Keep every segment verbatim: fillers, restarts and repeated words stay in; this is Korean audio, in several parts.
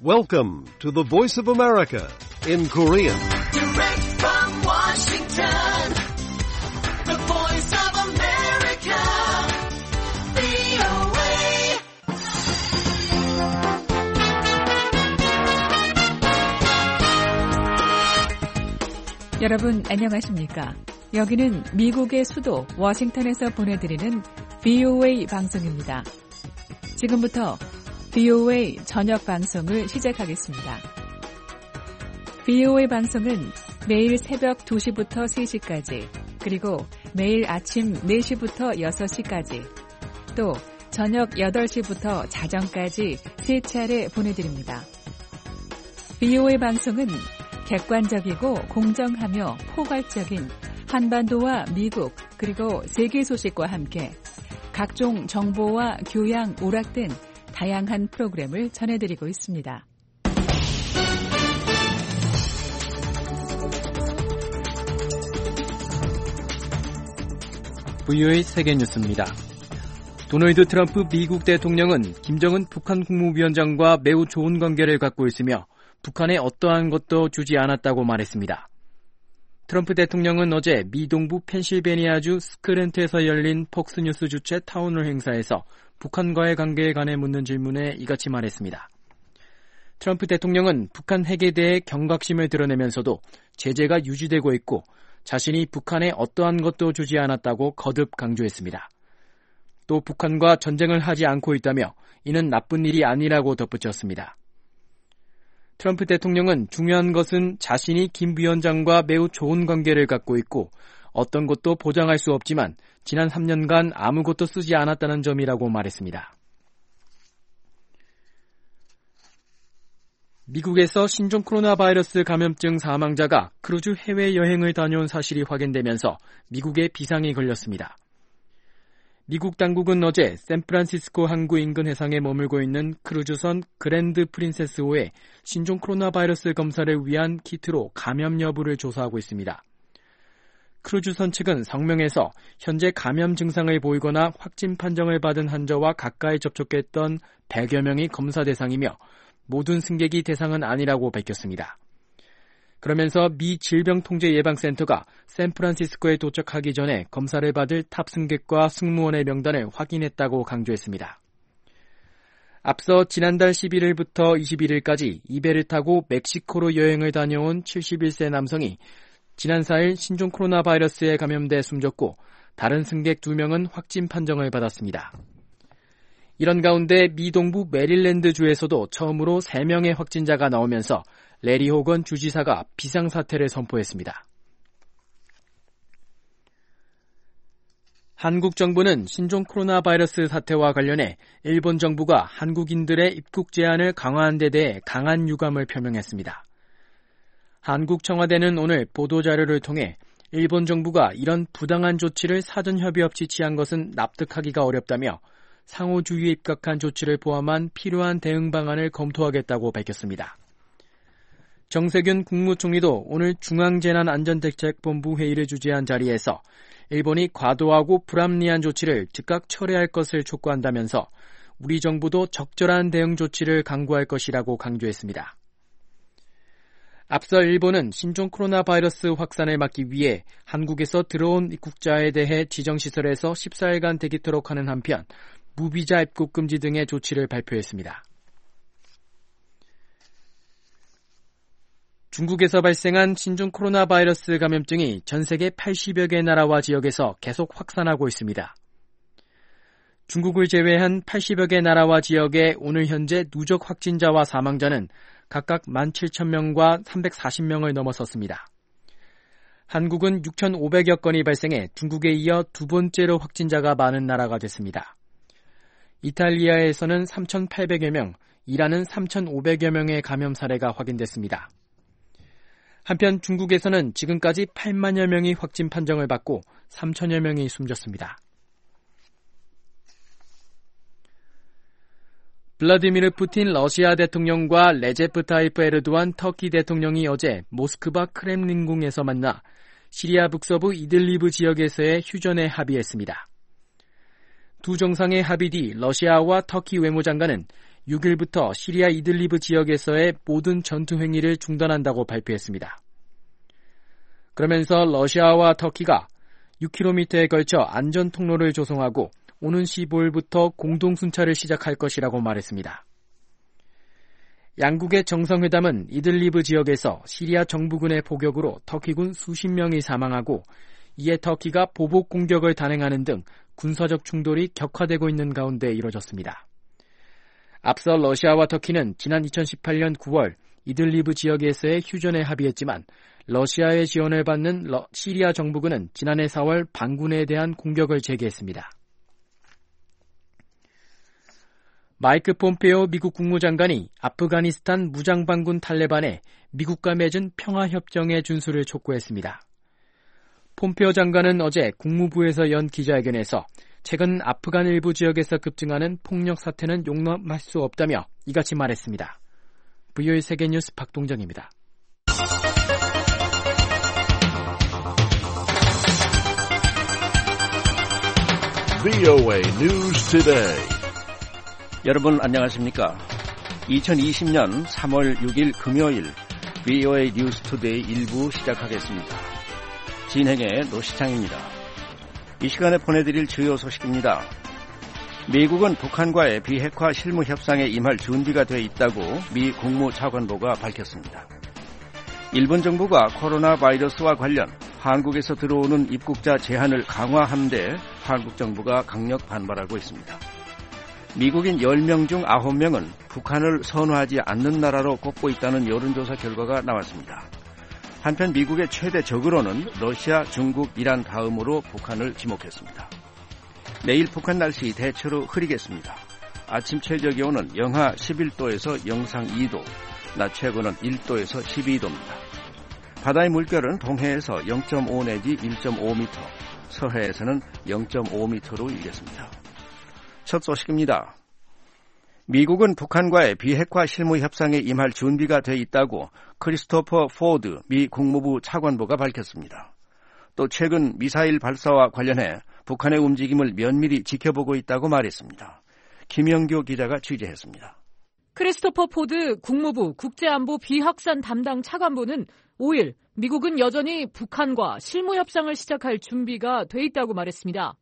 Welcome to the Voice of America in Korean. Direct from Washington, the Voice of America, 브이오에이. 여러분 안녕하십니까? 여기는 미국의 수도 워싱턴에서 보내드리는 브이오에이 방송입니다. 지금부터 브이오에이 저녁 방송을 시작하겠습니다. 브이오에이 방송은 매일 새벽 두 시부터 세 시까지, 그리고 매일 아침 네 시부터 여섯 시까지, 또 저녁 여덟 시부터 자정까지 세 차례 보내드립니다. 브이오에이 방송은 객관적이고 공정하며 포괄적인 한반도와 미국 그리고 세계 소식과 함께 각종 정보와 교양, 오락 등 다양한 프로그램을 전해드리고 있습니다. 브이오에이 세계뉴스입니다. 도널드 트럼프 미국 대통령은 김정은 북한 국무위원장과 매우 좋은 관계를 갖고 있으며 북한에 어떠한 것도 주지 않았다고 말했습니다. 트럼프 대통령은 어제 미 동부 펜실베니아주 스크랜트에서 열린 폭스뉴스 주최 타운홀 행사에서 북한과의 관계에 관해 묻는 질문에 이같이 말했습니다. 트럼프 대통령은 북한 핵에 대해 경각심을 드러내면서도 제재가 유지되고 있고 자신이 북한에 어떠한 것도 주지 않았다고 거듭 강조했습니다. 또 북한과 전쟁을 하지 않고 있다며 이는 나쁜 일이 아니라고 덧붙였습니다. 트럼프 대통령은 중요한 것은 자신이 김 위원장과 매우 좋은 관계를 갖고 있고 어떤 것도 보장할 수 없지만 지난 삼 년간 아무것도 쓰지 않았다는 점이라고 말했습니다. 미국에서 신종 코로나 바이러스 감염증 사망자가 크루즈 해외여행을 다녀온 사실이 확인되면서 미국에 비상이 걸렸습니다. 미국 당국은 어제 샌프란시스코 항구 인근 해상에 머물고 있는 크루즈선 그랜드 프린세스호에 신종 코로나 바이러스 검사를 위한 키트로 감염 여부를 조사하고 있습니다. 크루즈선 측은 성명에서 현재 감염 증상을 보이거나 확진 판정을 받은 환자와 가까이 접촉했던 백여 명이 검사 대상이며 모든 승객이 대상은 아니라고 밝혔습니다. 그러면서 미 질병통제예방센터가 샌프란시스코에 도착하기 전에 검사를 받을 탑승객과 승무원의 명단을 확인했다고 강조했습니다. 앞서 지난달 십일일부터 이십일일까지 이 배를 타고 멕시코로 여행을 다녀온 칠십일 세 남성이 지난 사일 신종 코로나 바이러스에 감염돼 숨졌고 다른 승객 두 명은 확진 판정을 받았습니다. 이런 가운데 미 동부 메릴랜드주에서도 처음으로 세 명의 확진자가 나오면서 레리 호건 주지사가 비상사태를 선포했습니다. 한국 정부는 신종 코로나 바이러스 사태와 관련해 일본 정부가 한국인들의 입국 제한을 강화한 데 대해 강한 유감을 표명했습니다. 한국 청와대는 오늘 보도자료를 통해 일본 정부가 이런 부당한 조치를 사전 협의 없이 취한 것은 납득하기가 어렵다며 상호주의에 입각한 조치를 포함한 필요한 대응 방안을 검토하겠다고 밝혔습니다. 정세균 국무총리도 오늘 중앙재난안전대책본부 회의를 주재한 자리에서 일본이 과도하고 불합리한 조치를 즉각 철회할 것을 촉구한다면서 우리 정부도 적절한 대응 조치를 강구할 것이라고 강조했습니다. 앞서 일본은 신종 코로나 바이러스 확산을 막기 위해 한국에서 들어온 입국자에 대해 지정시설에서 십사일간 대기토록 하는 한편 무비자 입국 금지 등의 조치를 발표했습니다. 중국에서 발생한 신종 코로나 바이러스 감염증이 전 세계 팔십여 개 나라와 지역에서 계속 확산하고 있습니다. 중국을 제외한 팔십여 개 나라와 지역의 오늘 현재 누적 확진자와 사망자는 각각 만 칠천 명과 삼백사십 명을 넘어섰습니다. 한국은 육천오백여 건이 발생해 중국에 이어 두 번째로 확진자가 많은 나라가 됐습니다. 이탈리아에서는 삼천팔백여 명, 이란은 삼천오백여 명의 감염 사례가 확인됐습니다. 한편 중국에서는 지금까지 팔만여 명이 확진 판정을 받고 삼천여 명이 숨졌습니다. 블라디미르 푸틴 러시아 대통령과 레제프 타이프 에르도안 터키 대통령이 어제 모스크바 크렘린궁에서 만나 시리아 북서부 이들리브 지역에서의 휴전에 합의했습니다. 두 정상의 합의 뒤 러시아와 터키 외무장관은 육 일부터 시리아 이들리브 지역에서의 모든 전투 행위를 중단한다고 발표했습니다. 그러면서 러시아와 터키가 육 킬로미터에 걸쳐 안전 통로를 조성하고 오는 십오일부터 공동 순찰을 시작할 것이라고 말했습니다. 양국의 정상회담은 이들리브 지역에서 시리아 정부군의 포격으로 터키군 수십 명이 사망하고 이에 터키가 보복 공격을 단행하는 등 군사적 충돌이 격화되고 있는 가운데 이뤄졌습니다. 앞서 러시아와 터키는 지난 이천십팔년 구월 이들리브 지역에서의 휴전에 합의했지만 러시아의 지원을 받는 러, 시리아 정부군은 지난해 사월 반군에 대한 공격을 재개했습니다. 마이크 폼페오 미국 국무장관이 아프가니스탄 무장반군 탈레반에 미국과 맺은 평화협정의 준수를 촉구했습니다. 폼페오 장관은 어제 국무부에서 연 기자회견에서 최근 아프간 일부 지역에서 급증하는 폭력 사태는 용납할 수 없다며 이같이 말했습니다. 브이오에이 세계뉴스 박동정입니다. 브이오에이 News Today. 여러분 안녕하십니까? 이천이십년 삼월 육일 금요일 브이오에이 뉴스 투데이 일부 시작하겠습니다. 진행의 노시창입니다. 이 시간에 보내드릴 주요 소식입니다. 미국은 북한과의 비핵화 실무 협상에 임할 준비가 돼 있다고 미 국무차관보가 밝혔습니다. 일본 정부가 코로나 바이러스와 관련 한국에서 들어오는 입국자 제한을 강화한 데 한국 정부가 강력 반발하고 있습니다. 미국인 열 명 중 아홉 명은 북한을 선호하지 않는 나라로 꼽고 있다는 여론조사 결과가 나왔습니다. 한편 미국의 최대 적으로는 러시아, 중국, 이란 다음으로 북한을 지목했습니다. 내일 북한 날씨 대체로 흐리겠습니다. 아침 최저기온은 영하 십일도에서 영상 이도, 낮 최고는 일도에서 십이도입니다. 바다의 물결은 동해에서 영점오 내지 일점오 미터, 서해에서는 영점오 미터로 일겠습니다. 첫 소식입니다. 미국은 북한과의 비핵화 실무 협상에 임할 준비가 돼 있다고 크리스토퍼 포드 미 국무부 차관보가 밝혔습니다. 또 최근 미사일 발사와 관련해 북한의 움직임을 면밀히 지켜보고 있다고 말했습니다. 김영교 기자가 취재했습니다. 크리스토퍼 포드 국무부 국제안보 비확산 담당 차관보는 오일 미국은 여전히 북한과 실무 협상을 시작할 준비가 돼 있다고 말했습니다.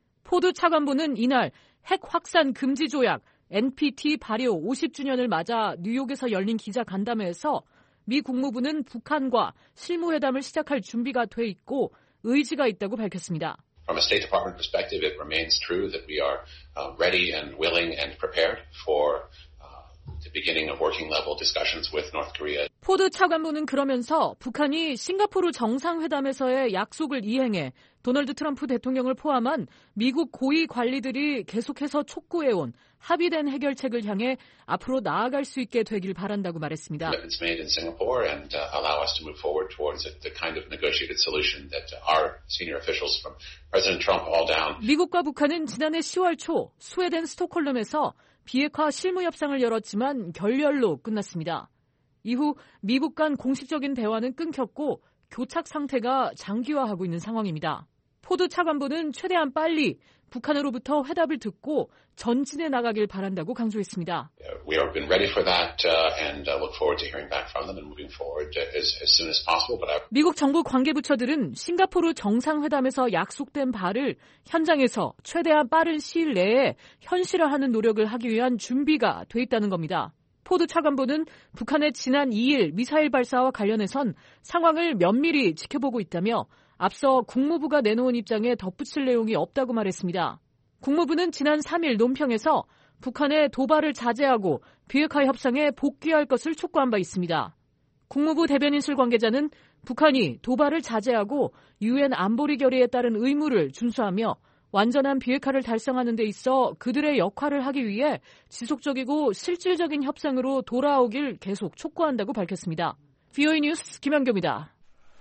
포드 차관보는 이날 핵 확산 금지 조약 엔피티 발효 오십 주년을 맞아 뉴욕에서 열린 기자 간담회에서 미 국무부는 북한과 실무회담을 시작할 준비가 돼 있고 의지가 있다고 밝혔습니다. From a State Department perspective, it remains true that we are uh, ready and willing and prepared for uh, the beginning of working level discussions with North Korea. 포드 차관보는 그러면서 북한이 싱가포르 정상회담에서의 약속을 이행해 도널드 트럼프 대통령을 포함한 미국 고위 관리들이 계속해서 촉구해온 합의된 해결책을 향해 앞으로 나아갈 수 있게 되길 바란다고 말했습니다. Commitments made in Singapore and uh, allow us to move forward towards the kind of negotiated solution that our senior officials from President Trump all down. 미국과 북한은 지난해 시월 초 스웨덴 스톡홀름에서 비핵화 실무 협상을 열었지만 결렬로 끝났습니다. 이후 미국 간 공식적인 대화는 끊겼고 교착 상태가 장기화하고 있는 상황입니다. 포드 차관보는 최대한 빨리 북한으로부터 회답을 듣고 전진해 나가길 바란다고 강조했습니다. We have been ready for that and look forward to hearing back from them and moving forward as, as soon as possible. But I... 미국 정부 관계부처들은 싱가포르 정상회담에서 약속된 바를 현장에서 최대한 빠른 시일 내에 현실화하는 노력을 하기 위한 준비가 돼 있다는 겁니다. 포드 차관보는 북한의 지난 이일 미사일 발사와 관련해선 상황을 면밀히 지켜보고 있다며 앞서 국무부가 내놓은 입장에 덧붙일 내용이 없다고 말했습니다. 국무부는 지난 삼일 논평에서 북한의 도발을 자제하고 비핵화 협상에 복귀할 것을 촉구한 바 있습니다. 국무부 대변인실 관계자는 북한이 도발을 자제하고 유엔 안보리 결의에 따른 의무를 준수하며 완전한 비핵화를 달성하는 데 있어 그들의 역할을 하기 위해 지속적이고 실질적인 협상으로 돌아오길 계속 촉구한다고 밝혔습니다. 브이오에이 뉴스 김현교입니다.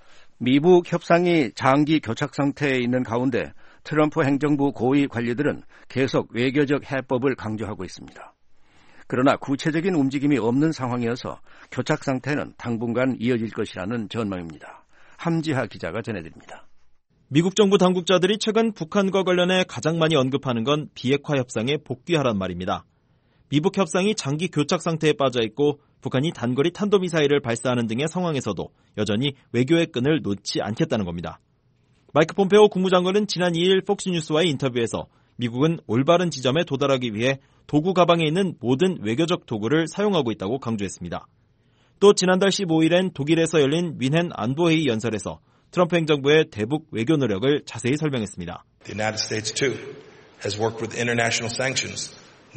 미북 협상이 장기 교착 상태에 있는 가운데 트럼프 행정부 고위 관리들은 계속 외교적 해법을 강조하고 있습니다. 그러나 구체적인 움직임이 없는 상황이어서 교착 상태는 당분간 이어질 것이라는 전망입니다. 함지하 기자가 전해드립니다. 미국 정부 당국자들이 최근 북한과 관련해 가장 많이 언급하는 건 비핵화 협상에 복귀하란 말입니다. 미북 협상이 장기 교착 상태에 빠져 있고 북한이 단거리 탄도미사일을 발사하는 등의 상황에서도 여전히 외교의 끈을 놓지 않겠다는 겁니다. 마이크 폼페오 국무장관은 지난 이 일 폭스뉴스와의 인터뷰에서 미국은 올바른 지점에 도달하기 위해 도구 가방에 있는 모든 외교적 도구를 사용하고 있다고 강조했습니다. 또 지난달 십오 일엔 독일에서 열린 뮌헨 안보회의 연설에서 트럼프 행정부의 대북 외교 노력을 자세히 설명했습니다. The United States too has worked with international sanctions,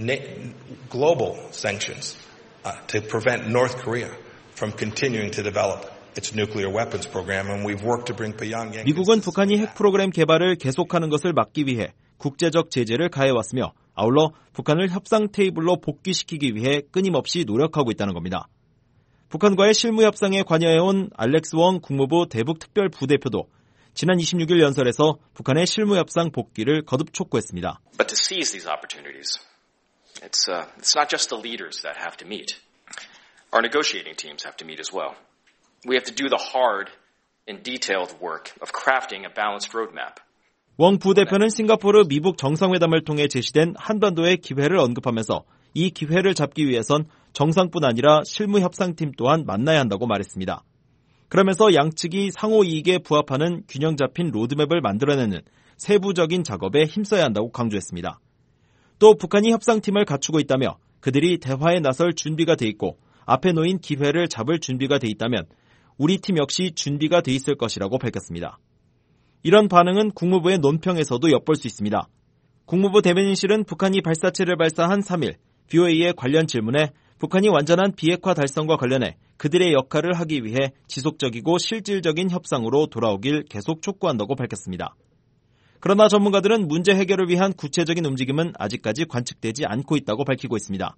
global sanctions, uh, to prevent North Korea from continuing to develop its nuclear weapons program, and we've worked to bring Pyongyang. 미국은 북한이 핵 프로그램 개발을 계속하는 것을 막기 위해 국제적 제재를 가해왔으며 아울러 북한을 협상 테이블로 복귀시키기 위해 끊임없이 노력하고 있다는 겁니다. 북한과의 실무 협상에 관여해온 알렉스 웡 국무부 대북 특별 부대표도 지난 이십육 일 연설에서 북한의 실무 협상 복귀를 거듭 촉구했습니다. But to seize these opportunities, it's uh, it's not just the leaders that have to meet. Our negotiating teams have to meet as well. We have to do the hard and detailed work of crafting a balanced roadmap. 웡 부대표는 싱가포르 미북 정상회담을 통해 제시된 한반도의 기회를 언급하면서 이 기회를 잡기 위해선 정상뿐 아니라 실무 협상팀 또한 만나야 한다고 말했습니다. 그러면서 양측이 상호 이익에 부합하는 균형 잡힌 로드맵을 만들어내는 세부적인 작업에 힘써야 한다고 강조했습니다. 또 북한이 협상팀을 갖추고 있다며 그들이 대화에 나설 준비가 돼 있고 앞에 놓인 기회를 잡을 준비가 돼 있다면 우리 팀 역시 준비가 돼 있을 것이라고 밝혔습니다. 이런 반응은 국무부의 논평에서도 엿볼 수 있습니다. 국무부 대변인실은 북한이 발사체를 발사한 삼 일 브이오에이의 관련 질문에 북한이 완전한 비핵화 달성과 관련해 그들의 역할을 하기 위해 지속적이고 실질적인 협상으로 돌아오길 계속 촉구한다고 밝혔습니다. 그러나 전문가들은 문제 해결을 위한 구체적인 움직임은 아직까지 관측되지 않고 있다고 밝히고 있습니다.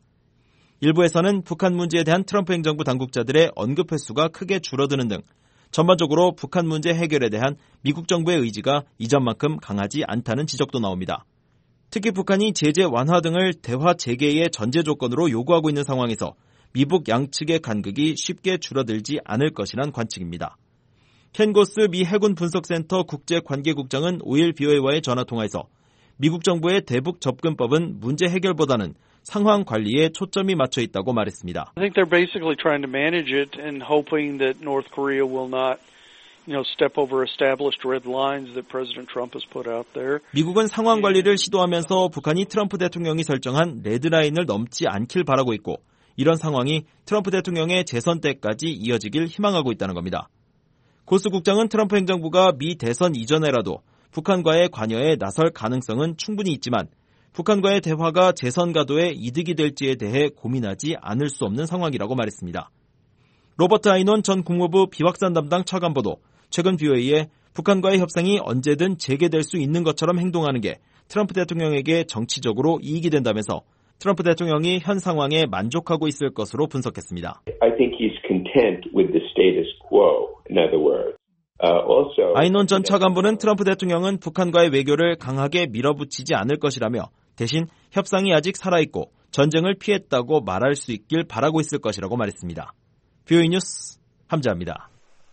일부에서는 북한 문제에 대한 트럼프 행정부 당국자들의 언급 횟수가 크게 줄어드는 등 전반적으로 북한 문제 해결에 대한 미국 정부의 의지가 이전만큼 강하지 않다는 지적도 나옵니다. 특히 북한이 제재 완화 등을 대화 재개의 전제 조건으로 요구하고 있는 상황에서 미북 양측의 간극이 쉽게 줄어들지 않을 것이란 관측입니다. 켄 고스 미 해군 분석센터 국제관계국장은 오 일 브이오에이와의 전화통화에서 미국 정부의 대북 접근법은 문제 해결보다는 상황 관리에 초점이 맞춰 있다고 말했습니다. I think they're basically trying to manage it and hoping that North Korea will not, you know, step over established red lines that President Trump has put out there. 미국은 상황 관리를 시도하면서 북한이 트럼프 대통령이 설정한 레드라인을 넘지 않길 바라고 있고 이런 상황이 트럼프 대통령의 재선 때까지 이어지길 희망하고 있다는 겁니다. 고스 국장은 트럼프 행정부가 미 대선 이전에라도 북한과의 관여에 나설 가능성은 충분히 있지만 북한과의 대화가 재선 가도에 이득이 될지에 대해 고민하지 않을 수 없는 상황이라고 말했습니다. 로버트 아이논 전 국무부 비확산 담당 차관보도 최근 브이오에이에 북한과의 협상이 언제든 재개될 수 있는 것처럼 행동하는 게 트럼프 대통령에게 정치적으로 이익이 된다면서 트럼프 대통령이 현 상황에 만족하고 있을 것으로 분석했습니다. I think he's content with the status quo. In other words, uh, also 아이논 전 차관보는 트럼프 대통령은 북한과의 외교를 강하게 밀어붙이지 않을 것이라며 대신 협상이 아직 살아있고 전쟁을 피했다고 말할 수 있길 바라고 있을 것이라고 말했습니다. 브이오에이 뉴스 함자입니다.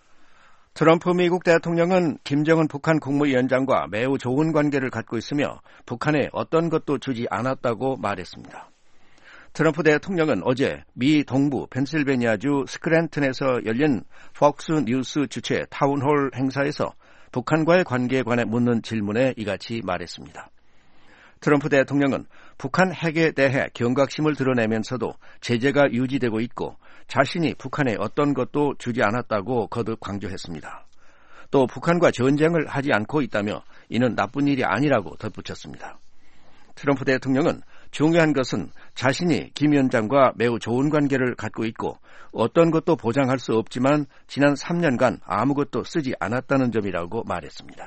트럼프 미국 대통령은 김정은 북한 국무위원장과 매우 좋은 관계를 갖고 있으며 북한에 어떤 것도 주지 않았다고 말했습니다. 트럼프 대통령은 어제 미 동부 펜실베니아주 스크랜튼에서 열린 폭스 뉴스 주최 타운홀 행사에서 북한과의 관계에 관해 묻는 질문에 이같이 말했습니다. 트럼프 대통령은 북한 핵에 대해 경각심을 드러내면서도 제재가 유지되고 있고 자신이 북한에 어떤 것도 주지 않았다고 거듭 강조했습니다. 또 북한과 전쟁을 하지 않고 있다며 이는 나쁜 일이 아니라고 덧붙였습니다. 트럼프 대통령은 중요한 것은 자신이 김 위원장과 매우 좋은 관계를 갖고 있고 어떤 것도 보장할 수 없지만 지난 삼 년간 아무것도 쓰지 않았다는 점이라고 말했습니다.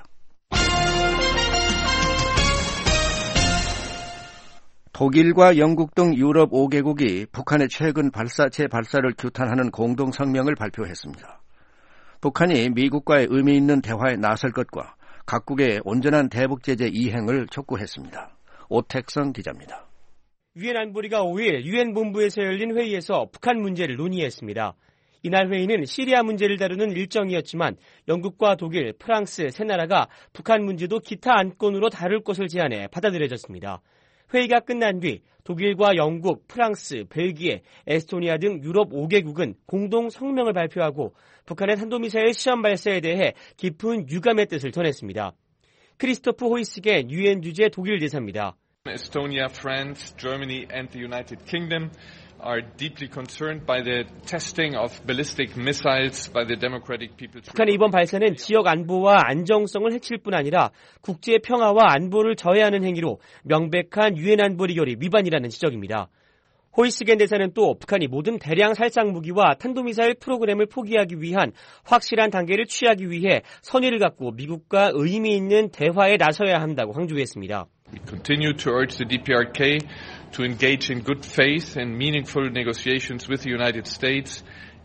독일과 영국 등 유럽 오 개국이 북한의 최근 발사체 발사를 규탄하는 공동 성명을 발표했습니다. 북한이 미국과의 의미 있는 대화에 나설 것과 각국의 온전한 대북 제재 이행을 촉구했습니다. 오택성 기자입니다. 유엔 안보리가 오 일 유엔 본부에서 열린 회의에서 북한 문제를 논의했습니다. 이날 회의는 시리아 문제를 다루는 일정이었지만 영국과 독일, 프랑스 세 나라가 북한 문제도 기타 안건으로 다룰 것을 제안해 받아들여졌습니다. 회의가 끝난 뒤 독일과 영국, 프랑스, 벨기에, 에스토니아 등 유럽 오 개국은 공동 성명을 발표하고 북한의 탄도미사일 시험 발사에 대해 깊은 유감의 뜻을 전했습니다. 크리스토프 호이스겐 유엔 주재 독일 대사입니다. Estonia, France, Germany and the United Kingdom are deeply concerned by the testing of ballistic missiles by the Democratic People's 북한의 이번 발사는 지역 안보와 안정성을 해칠 뿐 아니라 국제 평화와 안보를 저해하는 행위로 명백한 유엔 안보 리결의 위반이라는 지적입니다. 호이스겐 대사는 또 북한이 모든 대량 살상 무기와 탄도미사일 프로그램을 포기하기 위한 확실한 단계를 취하기 위해 선의를 갖고 미국과 의미 있는 대화에 나서야 한다고 강조했습니다. We continue to urge the D P R K to engage in good faith and meaningful negotiations with the United States.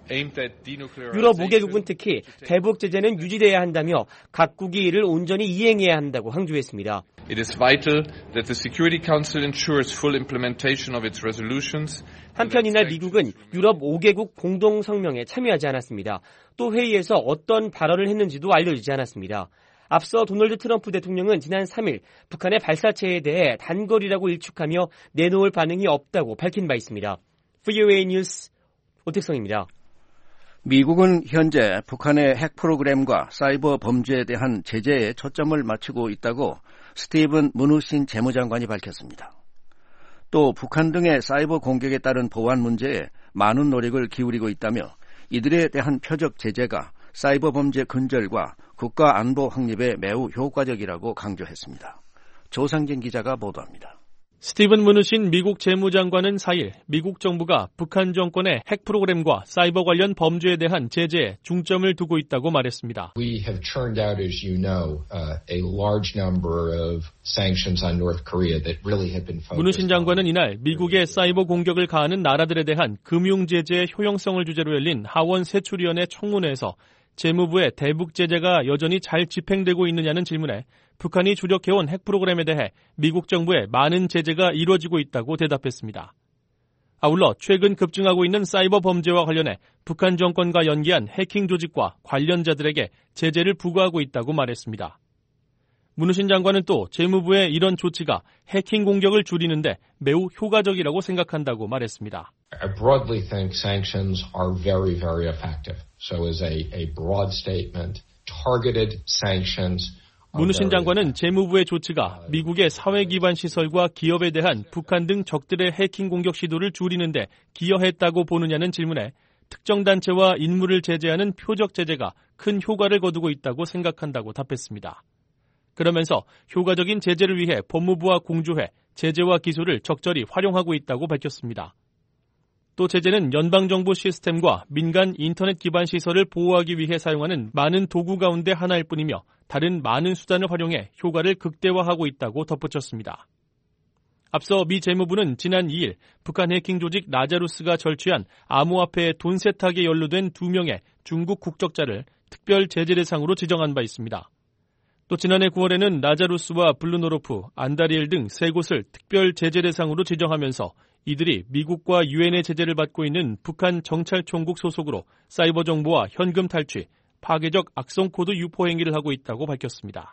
유럽 오 개국은 특히 대북 제재는 유지돼야 한다며 각국이 이를 온전히 이행해야 한다고 강조했습니다. It is vital that the Security Council ensures full implementation of its resolutions. 한편 이날 미국은 유럽 오 개국 공동 성명에 참여하지 않았습니다. 또 회의에서 어떤 발언을 했는지도 알려지지 않았습니다. 앞서 도널드 트럼프 대통령은 지난 삼 일 북한의 발사체에 대해 단거리라고 일축하며 내놓을 반응이 없다고 밝힌 바 있습니다. 브이오에이 뉴스 오택성입니다. 미국은 현재 북한의 핵 프로그램과 사이버 범죄에 대한 제재에 초점을 맞추고 있다고 스티븐 무누신 재무장관이 밝혔습니다. 또 북한 등의 사이버 공격에 따른 보안 문제에 많은 노력을 기울이고 있다며 이들에 대한 표적 제재가 사이버 범죄 근절과 국가 안보 확립에 매우 효과적이라고 강조했습니다. 조상진 기자가 보도합니다. 스티븐 무누신 미국 재무장관은 사 일 미국 정부가 북한 정권의 핵 프로그램과 사이버 관련 범죄에 대한 제재에 중점을 두고 있다고 말했습니다. We have churned out, as you know, uh, a large number of sanctions on North Korea that really have been focused. 무누신 장관은 이날 미국의 사이버 공격을 가하는 나라들에 대한 금융 제재의 효용성을 주제로 열린 하원 세출위원회 청문회에서 재무부의 대북 제재가 여전히 잘 집행되고 있느냐는 질문에 북한이 주력해온 핵 프로그램에 대해 미국 정부의 많은 제재가 이루어지고 있다고 대답했습니다. 아울러 최근 급증하고 있는 사이버 범죄와 관련해 북한 정권과 연계한 해킹 조직과 관련자들에게 제재를 부과하고 있다고 말했습니다. 무누신 장관은 또 재무부의 이런 조치가 해킹 공격을 줄이는데 매우 효과적이라고 생각한다고 말했습니다. I broadly think sanctions are very, very effective. So as a, a broad statement, targeted sanctions. 무누신 장관은 재무부의 조치가 미국의 사회 기반 시설과 기업에 대한 북한 등 적들의 해킹 공격 시도를 줄이는데 기여했다고 보느냐는 질문에 특정 단체와 인물을 제재하는 표적 제재가 큰 효과를 거두고 있다고 생각한다고 답했습니다. 그러면서 효과적인 제재를 위해 법무부와 공조해 제재와 기소를 적절히 활용하고 있다고 밝혔습니다. 또 제재는 연방정부 시스템과 민간 인터넷 기반 시설을 보호하기 위해 사용하는 많은 도구 가운데 하나일 뿐이며 다른 많은 수단을 활용해 효과를 극대화하고 있다고 덧붙였습니다. 앞서 미 재무부는 지난 이 일 북한 해킹 조직 라자루스가 절취한 암호화폐 돈 세탁에 연루된 두 명의 중국 국적자를 특별 제재 대상으로 지정한 바 있습니다. 또 지난해 구월에는 라자루스와 블루노로프, 안다리엘 등 세 곳을 특별 제재 대상으로 지정하면서 이들이 미국과 유엔의 제재를 받고 있는 북한 정찰총국 소속으로 사이버 정보와 현금 탈취, 파괴적 악성 코드 유포 행위를 하고 있다고 밝혔습니다.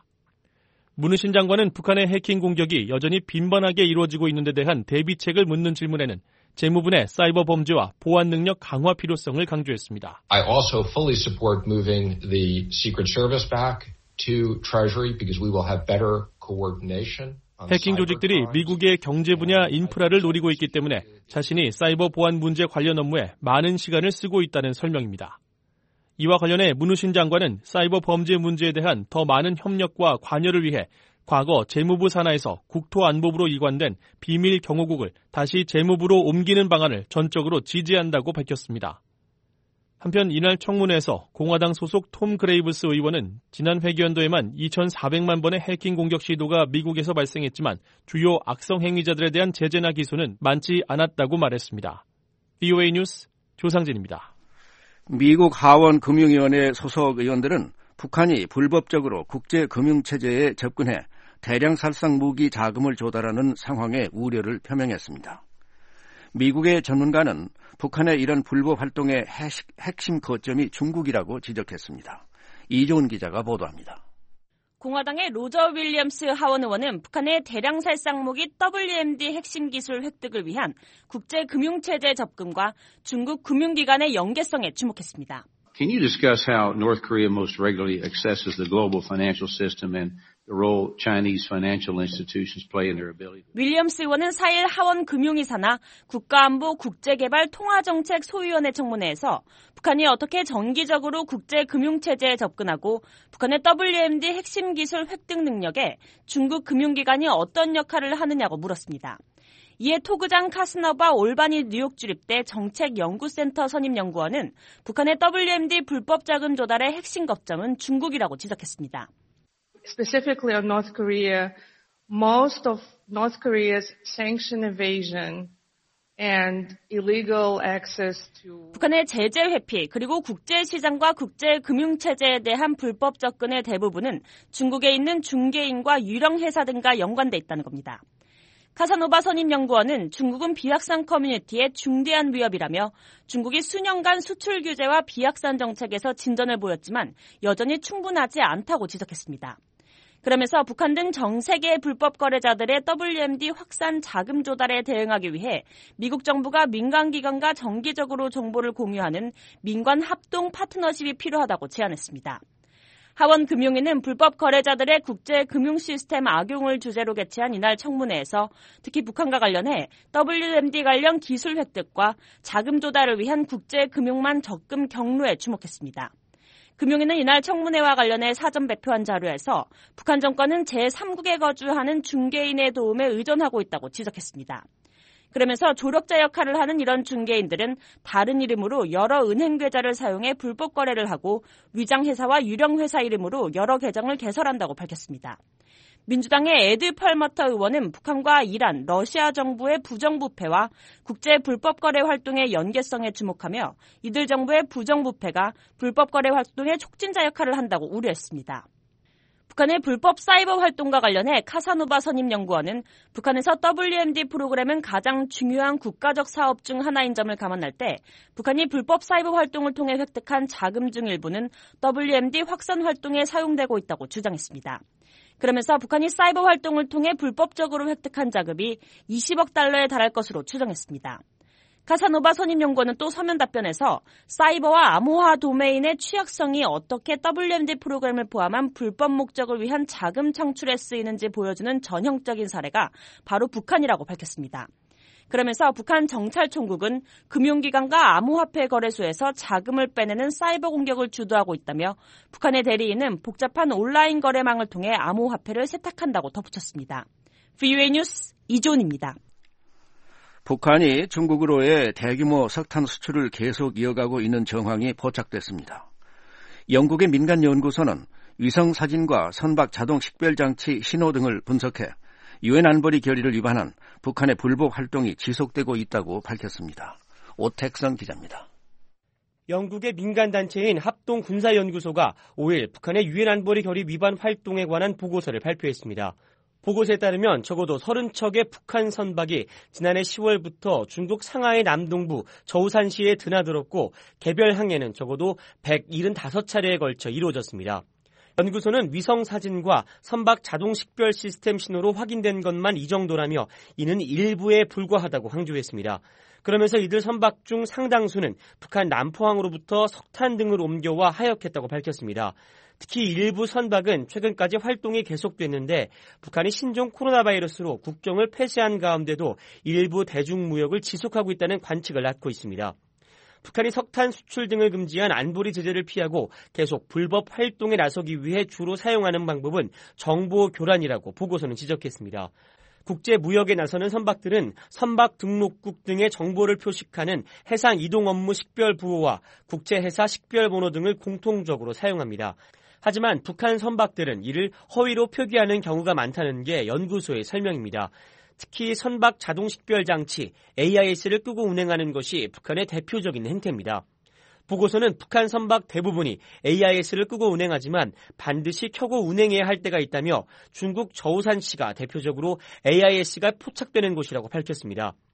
무누신 장관은 북한의 해킹 공격이 여전히 빈번하게 이루어지고 있는 데 대한 대비책을 묻는 질문에는 재무부 내 사이버 범죄와 보안 능력 강화 필요성을 강조했습니다. I also fully support moving the Secret Service back to Treasury because we will have better coordination. 해킹 조직들이 미국의 경제 분야 인프라를 노리고 있기 때문에 자신이 사이버 보안 문제 관련 업무에 많은 시간을 쓰고 있다는 설명입니다. 이와 관련해 무누신 장관은 사이버 범죄 문제에 대한 더 많은 협력과 관여를 위해 과거 재무부 산하에서 국토안보부로 이관된 비밀 경호국을 다시 재무부로 옮기는 방안을 전적으로 지지한다고 밝혔습니다. 한편 이날 청문회에서 공화당 소속 톰 그레이브스 의원은 지난 회기연도에만 이천사백만 번의 해킹 공격 시도가 미국에서 발생했지만 주요 악성 행위자들에 대한 제재나 기소는 많지 않았다고 말했습니다. 브이오에이 뉴스 조상진입니다. 미국 하원 금융위원회 소속 의원들은 북한이 불법적으로 국제금융체제에 접근해 대량 살상 무기 자금을 조달하는 상황에 우려를 표명했습니다. 미국의 전문가는 북한의 이런 불법 활동의 핵심 거점이 중국이라고 지적했습니다. 이종훈 기자가 보도합니다. 공화당의 로저 윌리엄스 하원 의원은 북한의 대량 살상무기 더블유엠디 핵심 기술 획득을 위한 국제금융체제 접근과 중국 금융기관의 연계성에 주목했습니다. Can you discuss how North Korea most regularly accesses the global financial system and the role Chinese financial institutions play in their ability? 윌리엄스 의원은 사 일 하원 금융이사나 국가안보 국제개발 통화정책 소위원회 청문회에서 북한이 어떻게 정기적으로 국제금융체제에 접근하고 북한의 더블유엠디 핵심 기술 획득 능력에 중국 금융기관이 어떤 역할을 하느냐고 물었습니다. 이에 토그장 카스너바 올바니 뉴욕 주립대 정책연구센터 선임연구원은 북한의 더블유엠디 불법 자금 조달의 핵심 걱정은 중국이라고 지적했습니다. Specifically on North Korea, most of North Korea's sanction evasion and illegal access to 북한의 제재 회피 그리고 국제시장과 국제금융체제에 대한 불법 접근의 대부분은 중국에 있는 중개인과 유령회사 등과 연관돼 있다는 겁니다. 카사노바 선임연구원은 중국은 비확산 커뮤니티의 중대한 위협이라며 중국이 수년간 수출 규제와 비확산 정책에서 진전을 보였지만 여전히 충분하지 않다고 지적했습니다. 그러면서 북한 등 전 세계 불법 거래자들의 더블유엠디 확산 자금 조달에 대응하기 위해 미국 정부가 민간기관과 정기적으로 정보를 공유하는 민관 합동 파트너십이 필요하다고 제안했습니다. 하원 금융위는 불법 거래자들의 국제 금융 시스템 악용을 주제로 개최한 이날 청문회에서 특히 북한과 관련해 더블유엠디 관련 기술 획득과 자금 조달을 위한 국제 금융망 접근 경로에 주목했습니다. 금융위는 이날 청문회와 관련해 사전 발표한 자료에서 북한 정권은 제삼국에 거주하는 중개인의 도움에 의존하고 있다고 지적했습니다. 그러면서 조력자 역할을 하는 이런 중개인들은 다른 이름으로 여러 은행 계좌를 사용해 불법 거래를 하고 위장회사와 유령회사 이름으로 여러 계정을 개설한다고 밝혔습니다. 민주당의 에드 펄머터 의원은 북한과 이란, 러시아 정부의 부정부패와 국제 불법 거래 활동의 연계성에 주목하며 이들 정부의 부정부패가 불법 거래 활동의 촉진자 역할을 한다고 우려했습니다. 북한의 불법 사이버 활동과 관련해 카사노바 선임연구원은 북한에서 더블유엠디 프로그램은 가장 중요한 국가적 사업 중 하나인 점을 감안할 때 북한이 불법 사이버 활동을 통해 획득한 자금 중 일부는 더블유엠디 확산 활동에 사용되고 있다고 주장했습니다. 그러면서 북한이 사이버 활동을 통해 불법적으로 획득한 자금이 이십억 달러에 달할 것으로 추정했습니다. 카사노바 선임연구원은 또 서면 답변에서 사이버와 암호화 도메인의 취약성이 어떻게 더블유엠디 프로그램을 포함한 불법 목적을 위한 자금 창출에 쓰이는지 보여주는 전형적인 사례가 바로 북한이라고 밝혔습니다. 그러면서 북한 정찰총국은 금융기관과 암호화폐 거래소에서 자금을 빼내는 사이버 공격을 주도하고 있다며 북한의 대리인은 복잡한 온라인 거래망을 통해 암호화폐를 세탁한다고 덧붙였습니다. 브이오에이 뉴스 이존입니다. 북한이 중국으로의 대규모 석탄 수출을 계속 이어가고 있는 정황이 포착됐습니다. 영국의 민간 연구소는 위성 사진과 선박 자동 식별장치 신호 등을 분석해 유엔 안보리 결의를 위반한 북한의 불법 활동이 지속되고 있다고 밝혔습니다. 오택성 기자입니다. 영국의 민간단체인 합동군사연구소가 오 일 북한의 유엔 안보리 결의 위반 활동에 관한 보고서를 발표했습니다. 보고서에 따르면 적어도 서른 척의 북한 선박이 지난해 시월부터 중국 상하이 남동부 저우산시에 드나들었고 개별 항해는 적어도 백칠십오 차례에 걸쳐 이루어졌습니다. 연구소는 위성 사진과 선박 자동 식별 시스템 신호로 확인된 것만 이 정도라며 이는 일부에 불과하다고 강조했습니다. 그러면서 이들 선박 중 상당수는 북한 남포항으로부터 석탄 등을 옮겨와 하역했다고 밝혔습니다. 특히 일부 선박은 최근까지 활동이 계속됐는데 북한이 신종 코로나 바이러스로 국경을 폐쇄한 가운데도 일부 대중무역을 지속하고 있다는 관측을 낳고 있습니다. 북한이 석탄 수출 등을 금지한 안보리 제재를 피하고 계속 불법 활동에 나서기 위해 주로 사용하는 방법은 정보 교란이라고 보고서는 지적했습니다. 국제 무역에 나서는 선박들은 선박 등록국 등의 정보를 표식하는 해상 이동 업무 식별 부호와 국제 해사 식별 번호 등을 공통적으로 사용합니다. 하지만 북한 선박들은 이를 허위로 표기하는 경우가 많다는 게 연구소의 설명입니다. 특히 선박 자동 식별 장치 에이아이에스를 끄고 운행하는 것이 북한의 대표적인 행태입니다. 보고서는 북한 선박 대부분이 에이아이에스를 끄고 운행하지만 반드시 켜고 운행해야 할 때가 있다며 중국 저우산시가 대표적으로 에이아이에스가 포착되는 곳이라고 밝혔습니다.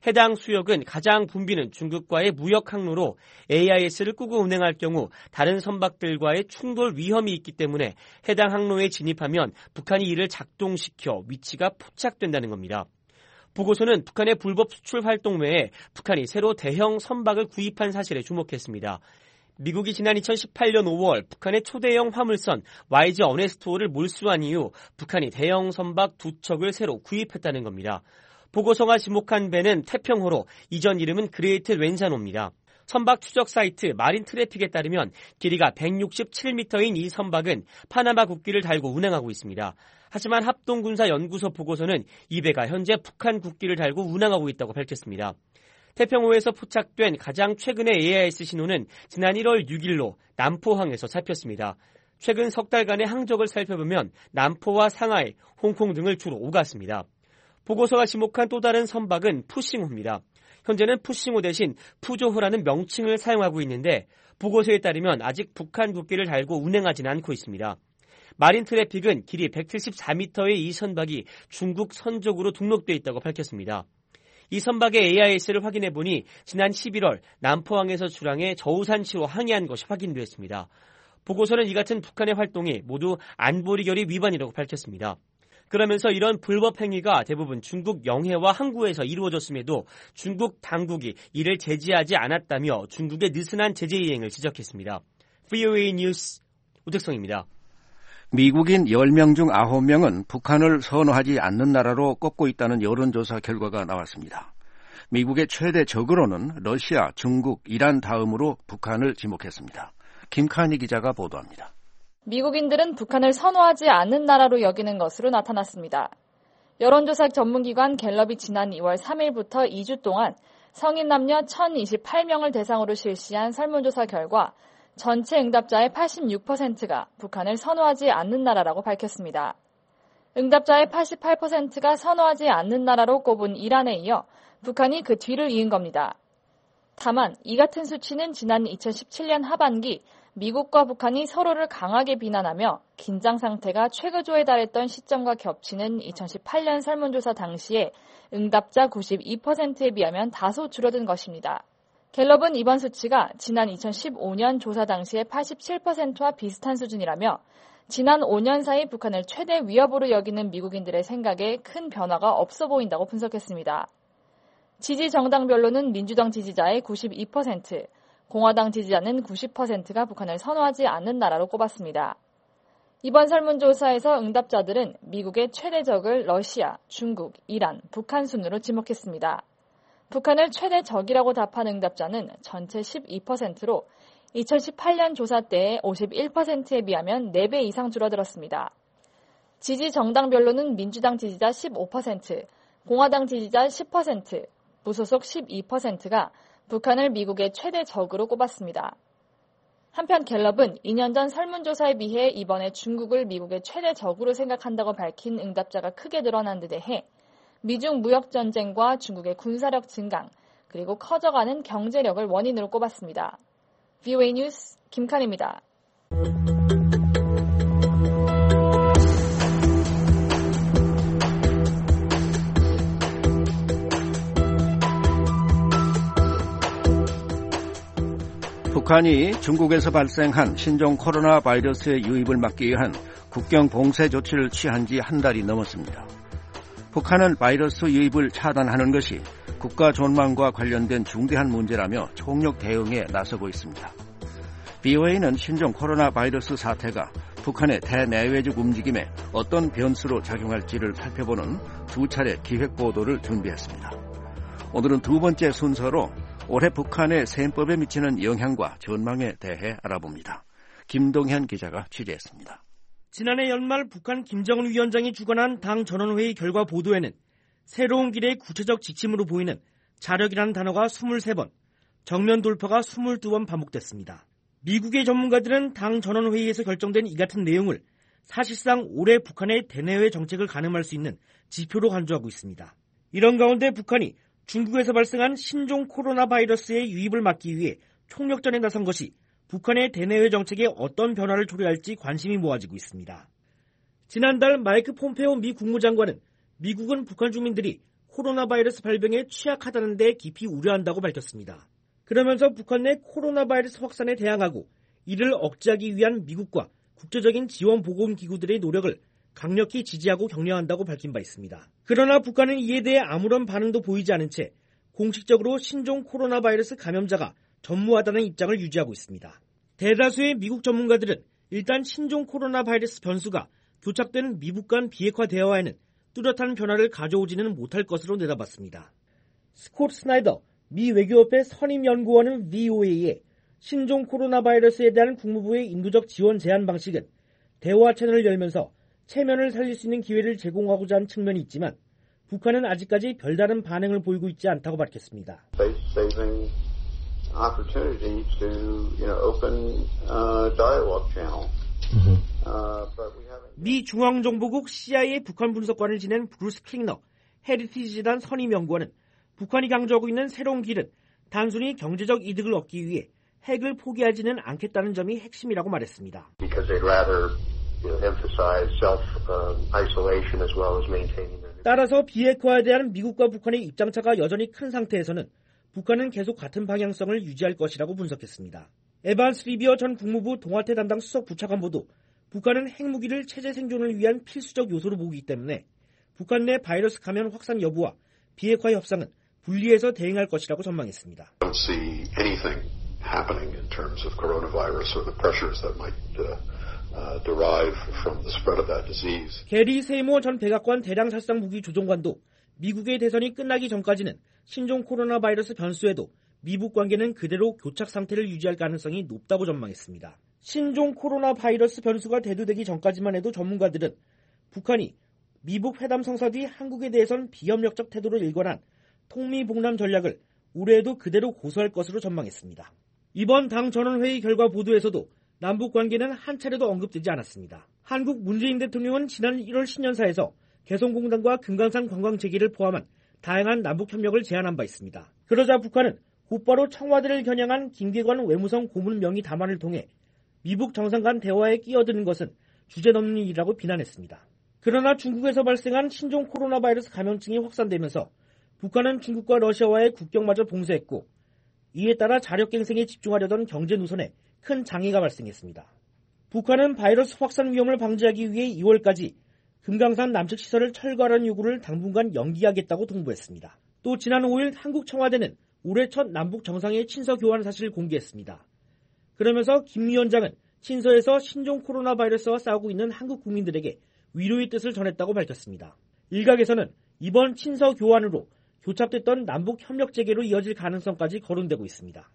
해당 수역은 가장 붐비는 중국과의 무역 항로로 에이아이에스를 꾸고 운행할 경우 다른 선박들과의 충돌 위험이 있기 때문에 해당 항로에 진입하면 북한이 이를 작동시켜 위치가 포착된다는 겁니다. 보고서는 북한의 불법 수출 활동 외에 북한이 새로 대형 선박을 구입한 사실에 주목했습니다. 미국이 지난 이천십팔 년 오월 북한의 초대형 화물선 와이지 어네스토를 몰수한 이후 북한이 대형 선박 두 척을 새로 구입했다는 겁니다. 보고서가 지목한 배는 태평호로 이전 이름은 그레이트 웬사노입니다. 선박 추적 사이트 마린 트래픽에 따르면 길이가 백육십칠 미터인 이 선박은 파나마 국기를 달고 운항하고 있습니다. 하지만 합동군사연구소 보고서는 이 배가 현재 북한 국기를 달고 운항하고 있다고 밝혔습니다. 태평호에서 포착된 가장 최근의 에이아이에스 신호는 지난 일월 육일로 남포항에서 잡혔습니다. 최근 석 달간의 항적을 살펴보면 남포와 상하이, 홍콩 등을 주로 오갔습니다. 보고서가 지목한 또 다른 선박은 푸싱호입니다. 현재는 푸싱호 대신 푸조호라는 명칭을 사용하고 있는데 보고서에 따르면 아직 북한 국기를 달고 운행하지는 않고 있습니다. 마린 트래픽은 길이 백칠십사 미터의 이 선박이 중국 선적으로 등록돼 있다고 밝혔습니다. 이 선박의 에이아이에스를 확인해보니 지난 십일월 남포항에서 출항해 저우산시로 항해한 것이 확인됐습니다. 보고서는 이 같은 북한의 활동이 모두 안보리 결의 위반이라고 밝혔습니다. 그러면서 이런 불법 행위가 대부분 중국 영해와 항구에서 이루어졌음에도 중국 당국이 이를 제지하지 않았다며 중국의 느슨한 제재 이행을 지적했습니다. 브이오에이 뉴스 우택성입니다. 미국인 열 명 중 아홉 명은 북한을 선호하지 않는 나라로 꼽고 있다는 여론조사 결과가 나왔습니다. 미국의 최대 적으로는 러시아, 중국, 이란 다음으로 북한을 지목했습니다. 김칸희 기자가 보도합니다. 미국인들은 북한을 선호하지 않는 나라로 여기는 것으로 나타났습니다. 여론조사 전문기관 갤럽이 지난 이월 삼일부터 이 주 동안 성인 남녀 천이십팔 명을 대상으로 실시한 설문조사 결과 전체 응답자의 팔십육 퍼센트가 북한을 선호하지 않는 나라라고 밝혔습니다. 응답자의 팔십팔 퍼센트가 선호하지 않는 나라로 꼽은 이란에 이어 북한이 그 뒤를 이은 겁니다. 다만 이 같은 수치는 지난 이천십칠 년 하반기 미국과 북한이 서로를 강하게 비난하며 긴장 상태가 최고조에 달했던 시점과 겹치는 이천십팔 년 설문조사 당시에 응답자 구십이 퍼센트에 비하면 다소 줄어든 것입니다. 갤럽은 이번 수치가 지난 이천십오 년 조사 당시의 팔십칠 퍼센트와 비슷한 수준이라며 지난 오 년 사이 북한을 최대 위협으로 여기는 미국인들의 생각에 큰 변화가 없어 보인다고 분석했습니다. 지지 정당별로는 민주당 지지자의 구십이 퍼센트, 공화당 지지자는 구십 퍼센트가 북한을 선호하지 않는 나라로 꼽았습니다. 이번 설문조사에서 응답자들은 미국의 최대 적을 러시아, 중국, 이란, 북한 순으로 지목했습니다. 북한을 최대 적이라고 답한 응답자는 전체 십이 퍼센트로 이천십팔 년 조사 때의 오십일 퍼센트에 비하면 네 배 이상 줄어들었습니다. 지지 정당별로는 민주당 지지자 십오 퍼센트, 공화당 지지자 십 퍼센트, 무소속 십이 퍼센트가 북한을 미국의 최대 적으로 꼽았습니다. 한편 갤럽은 이 년 전 설문조사에 비해 이번에 중국을 미국의 최대 적으로 생각한다고 밝힌 응답자가 크게 늘어난 데 대해 미중 무역전쟁과 중국의 군사력 증강, 그리고 커져가는 경제력을 원인으로 꼽았습니다. 브이오에이 뉴스 김칸입니다. 북한이 중국에서 발생한 신종 코로나 바이러스의 유입을 막기 위한 국경 봉쇄 조치를 취한 지 한 달이 넘었습니다. 북한은 바이러스 유입을 차단하는 것이 국가 존망과 관련된 중대한 문제라며 총력 대응에 나서고 있습니다. 브이오에이는 신종 코로나 바이러스 사태가 북한의 대내외적 움직임에 어떤 변수로 작용할지를 살펴보는 두 차례 기획 보도를 준비했습니다. 오늘은 두 번째 순서로 올해 북한의 셈법에 미치는 영향과 전망에 대해 알아봅니다. 김동현 기자가 취재했습니다. 지난해 연말 북한 김정은 위원장이 주관한 당 전원회의 결과 보도에는 새로운 길의 구체적 지침으로 보이는 자력이라는 단어가 이십삼 번, 정면 돌파가 이십이 번 반복됐습니다. 미국의 전문가들은 당 전원회의에서 결정된 이 같은 내용을 사실상 올해 북한의 대내외 정책을 가늠할 수 있는 지표로 간주하고 있습니다. 이런 가운데 북한이 중국에서 발생한 신종 코로나 바이러스의 유입을 막기 위해 총력전에 나선 것이 북한의 대내외 정책에 어떤 변화를 초래할지 관심이 모아지고 있습니다. 지난달 마이크 폼페오 미 국무장관은 미국은 북한 주민들이 코로나 바이러스 발병에 취약하다는 데 깊이 우려한다고 밝혔습니다. 그러면서 북한 내 코로나 바이러스 확산에 대항하고 이를 억제하기 위한 미국과 국제적인 지원 보건기구들의 노력을 강력히 지지하고 격려한다고 밝힌 바 있습니다. 그러나 북한은 이에 대해 아무런 반응도 보이지 않은 채 공식적으로 신종 코로나 바이러스 감염자가 전무하다는 입장을 유지하고 있습니다. 대다수의 미국 전문가들은 일단 신종 코로나 바이러스 변수가 교착된 미북 간 비핵화 대화에는 뚜렷한 변화를 가져오지는 못할 것으로 내다봤습니다. 스콧 스나이더 미 외교협회 선임연구원은 브이오에이에 신종 코로나 바이러스에 대한 국무부의 인도적 지원 제한 방식은 대화 채널을 열면서 체면을 살릴 수 있는 기회를 제공하고자 한 측면이 있지만 북한은 아직까지 별다른 반응을 보이고 있지 않다고 밝혔습니다. 미 중앙정보국 씨아이에이 북한 분석관을 지낸 브루스 클링너 헤리티지 재단 선임연구원은 북한이 강조하고 있는 새로운 길은 단순히 경제적 이득을 얻기 위해 핵을 포기하지는 않겠다는 점이 핵심이라고 말했습니다. 따라서 비핵화에 대한 미국과 북한의 입장차가 여전히 큰 상태에서는 북한은 계속 같은 방향성을 유지할 것이라고 분석했습니다. 에반스 리비어 전 국무부 동아태 담당 수석 부차관보도 북한은 핵무기를 체제 생존을 위한 필수적 요소로 보기 때문에 북한 내 바이러스 감염 확산 여부와 비핵화 협상은 분리해서 대응할 것이라고 전망했습니다. happening in terms of coronavirus or the pressures that might uh, uh, derive from the spread of that disease. 게리 세이모 전 백악관 대량살상 무기 조종관도 미국의 대선이 끝나기 전까지는 신종 코로나 바이러스 변수에도 미북 관계는 그대로 교착 상태를 유지할 가능성이 높다고 전망했습니다. 신종 코로나 바이러스 변수가 대두되기 전까지만 해도 전문가들은 북한이 미북 회담 성사 뒤 한국에 대해선 비협력적 태도를 일관한 통미봉남 전략을 올해에도 그대로 고수할 것으로 전망했습니다. 이번 당 전원회의 결과 보도에서도 남북 관계는 한 차례도 언급되지 않았습니다. 한국 문재인 대통령은 지난 일월 신년사에서 개성공단과 금강산 관광 재개를 포함한 다양한 남북 협력을 제안한 바 있습니다. 그러자 북한은 곧바로 청와대를 겨냥한 김계관 외무성 고문 명의 담화를 통해 미북 정상 간 대화에 끼어드는 것은 주제넘는 일이라고 비난했습니다. 그러나 중국에서 발생한 신종 코로나 바이러스 감염증이 확산되면서 북한은 중국과 러시아와의 국경마저 봉쇄했고 이에 따라 자력갱생에 집중하려던 경제 노선에 큰 장애가 발생했습니다. 북한은 바이러스 확산 위험을 방지하기 위해 이월까지 금강산 남측 시설을 철거하라는 요구를 당분간 연기하겠다고 통보했습니다. 또 지난 오일 한국 청와대는 올해 첫 남북 정상회의 친서 교환 사실을 공개했습니다. 그러면서 김 위원장은 친서에서 신종 코로나 바이러스와 싸우고 있는 한국 국민들에게 위로의 뜻을 전했다고 밝혔습니다. 일각에서는 이번 친서 교환으로 교착됐던 남북 협력 재개로 이어질 가능성까지 거론되고 있습니다.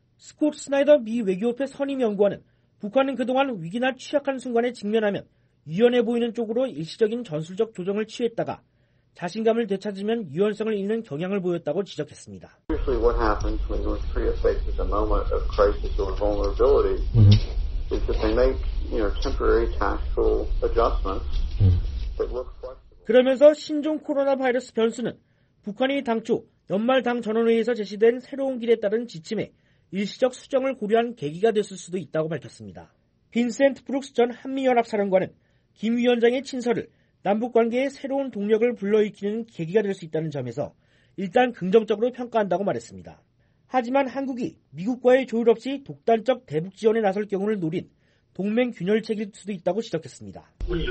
스콧 스나이더 미 외교협회 선임연구원은 북한은 그동안 위기나 취약한 순간에 직면하면 유연해 보이는 쪽으로 일시적인 전술적 조정을 취했다가 자신감을 되찾으면 유연성을 잃는 경향을 보였다고 지적했습니다. Usually what happens when North Korea faces a moment of crisis or vulnerability mm-hmm. is that they make, you know, temporary tactical adjustments mm-hmm. that look flexible. 그러면서 신종 코로나 바이러스 변수는 북한이 당초 연말 당 전원회의에서 제시된 새로운 길에 따른 지침에 일시적 수정을 고려한 계기가 됐을 수도 있다고 밝혔습니다. 빈센트 브룩스 전 한미연합사령관은 김 위원장의 친서를 남북관계의 새로운 동력을 불러일으키는 계기가 될 수 있다는 점에서 일단 긍정적으로 평가한다고 말했습니다. 하지만 한국이 미국과의 조율 없이 독단적 대북 지원에 나설 경우를 노린 동맹 균열책일 수도 있다고 지적했습니다.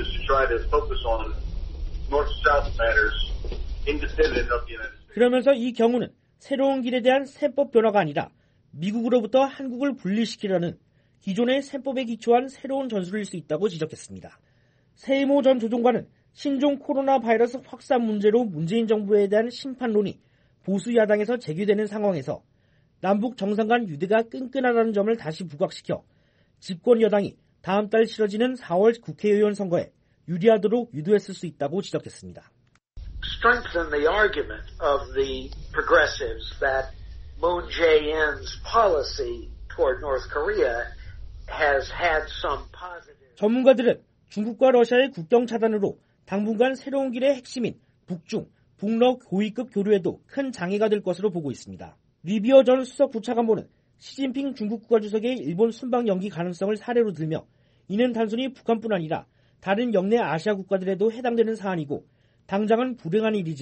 그러면서 이 경우는 새로운 길에 대한 셈법 변화가 아니라 미국으로부터 한국을 분리시키려는 기존의 셈법에 기초한 새로운 전술일 수 있다고 지적했습니다. 세이모 전 조종관은 신종 코로나 바이러스 확산 문제로 문재인 정부에 대한 심판론이 보수 야당에서 제기되는 상황에서 남북 정상 간 유대가 끈끈하다는 점을 다시 부각시켜 집권 여당이 다음 달 치러지는 사월 국회의원 선거에 유리하도록 유도했을 수 있다고 지적했습니다. Strengthen the argument of the progressives that Moon Jae-in's policy toward North Korea has had some positive. 전문가들은 중국과 러시아의 국경 차단으로 당분간 새로운 길의 핵심인 북중, 북러 고위급 교류에도 큰 장애가 될 것으로 보고 있습니다. 리비어 전 수석 부차관보는 시진핑 중국 국가주석의 일본 순방 연기 가능성을 사례로 들며 이는 단순히 북한뿐 아니라 다른 영내 아시아 국가들에도 해당되는 사안이고 당장은 불행한 일이지만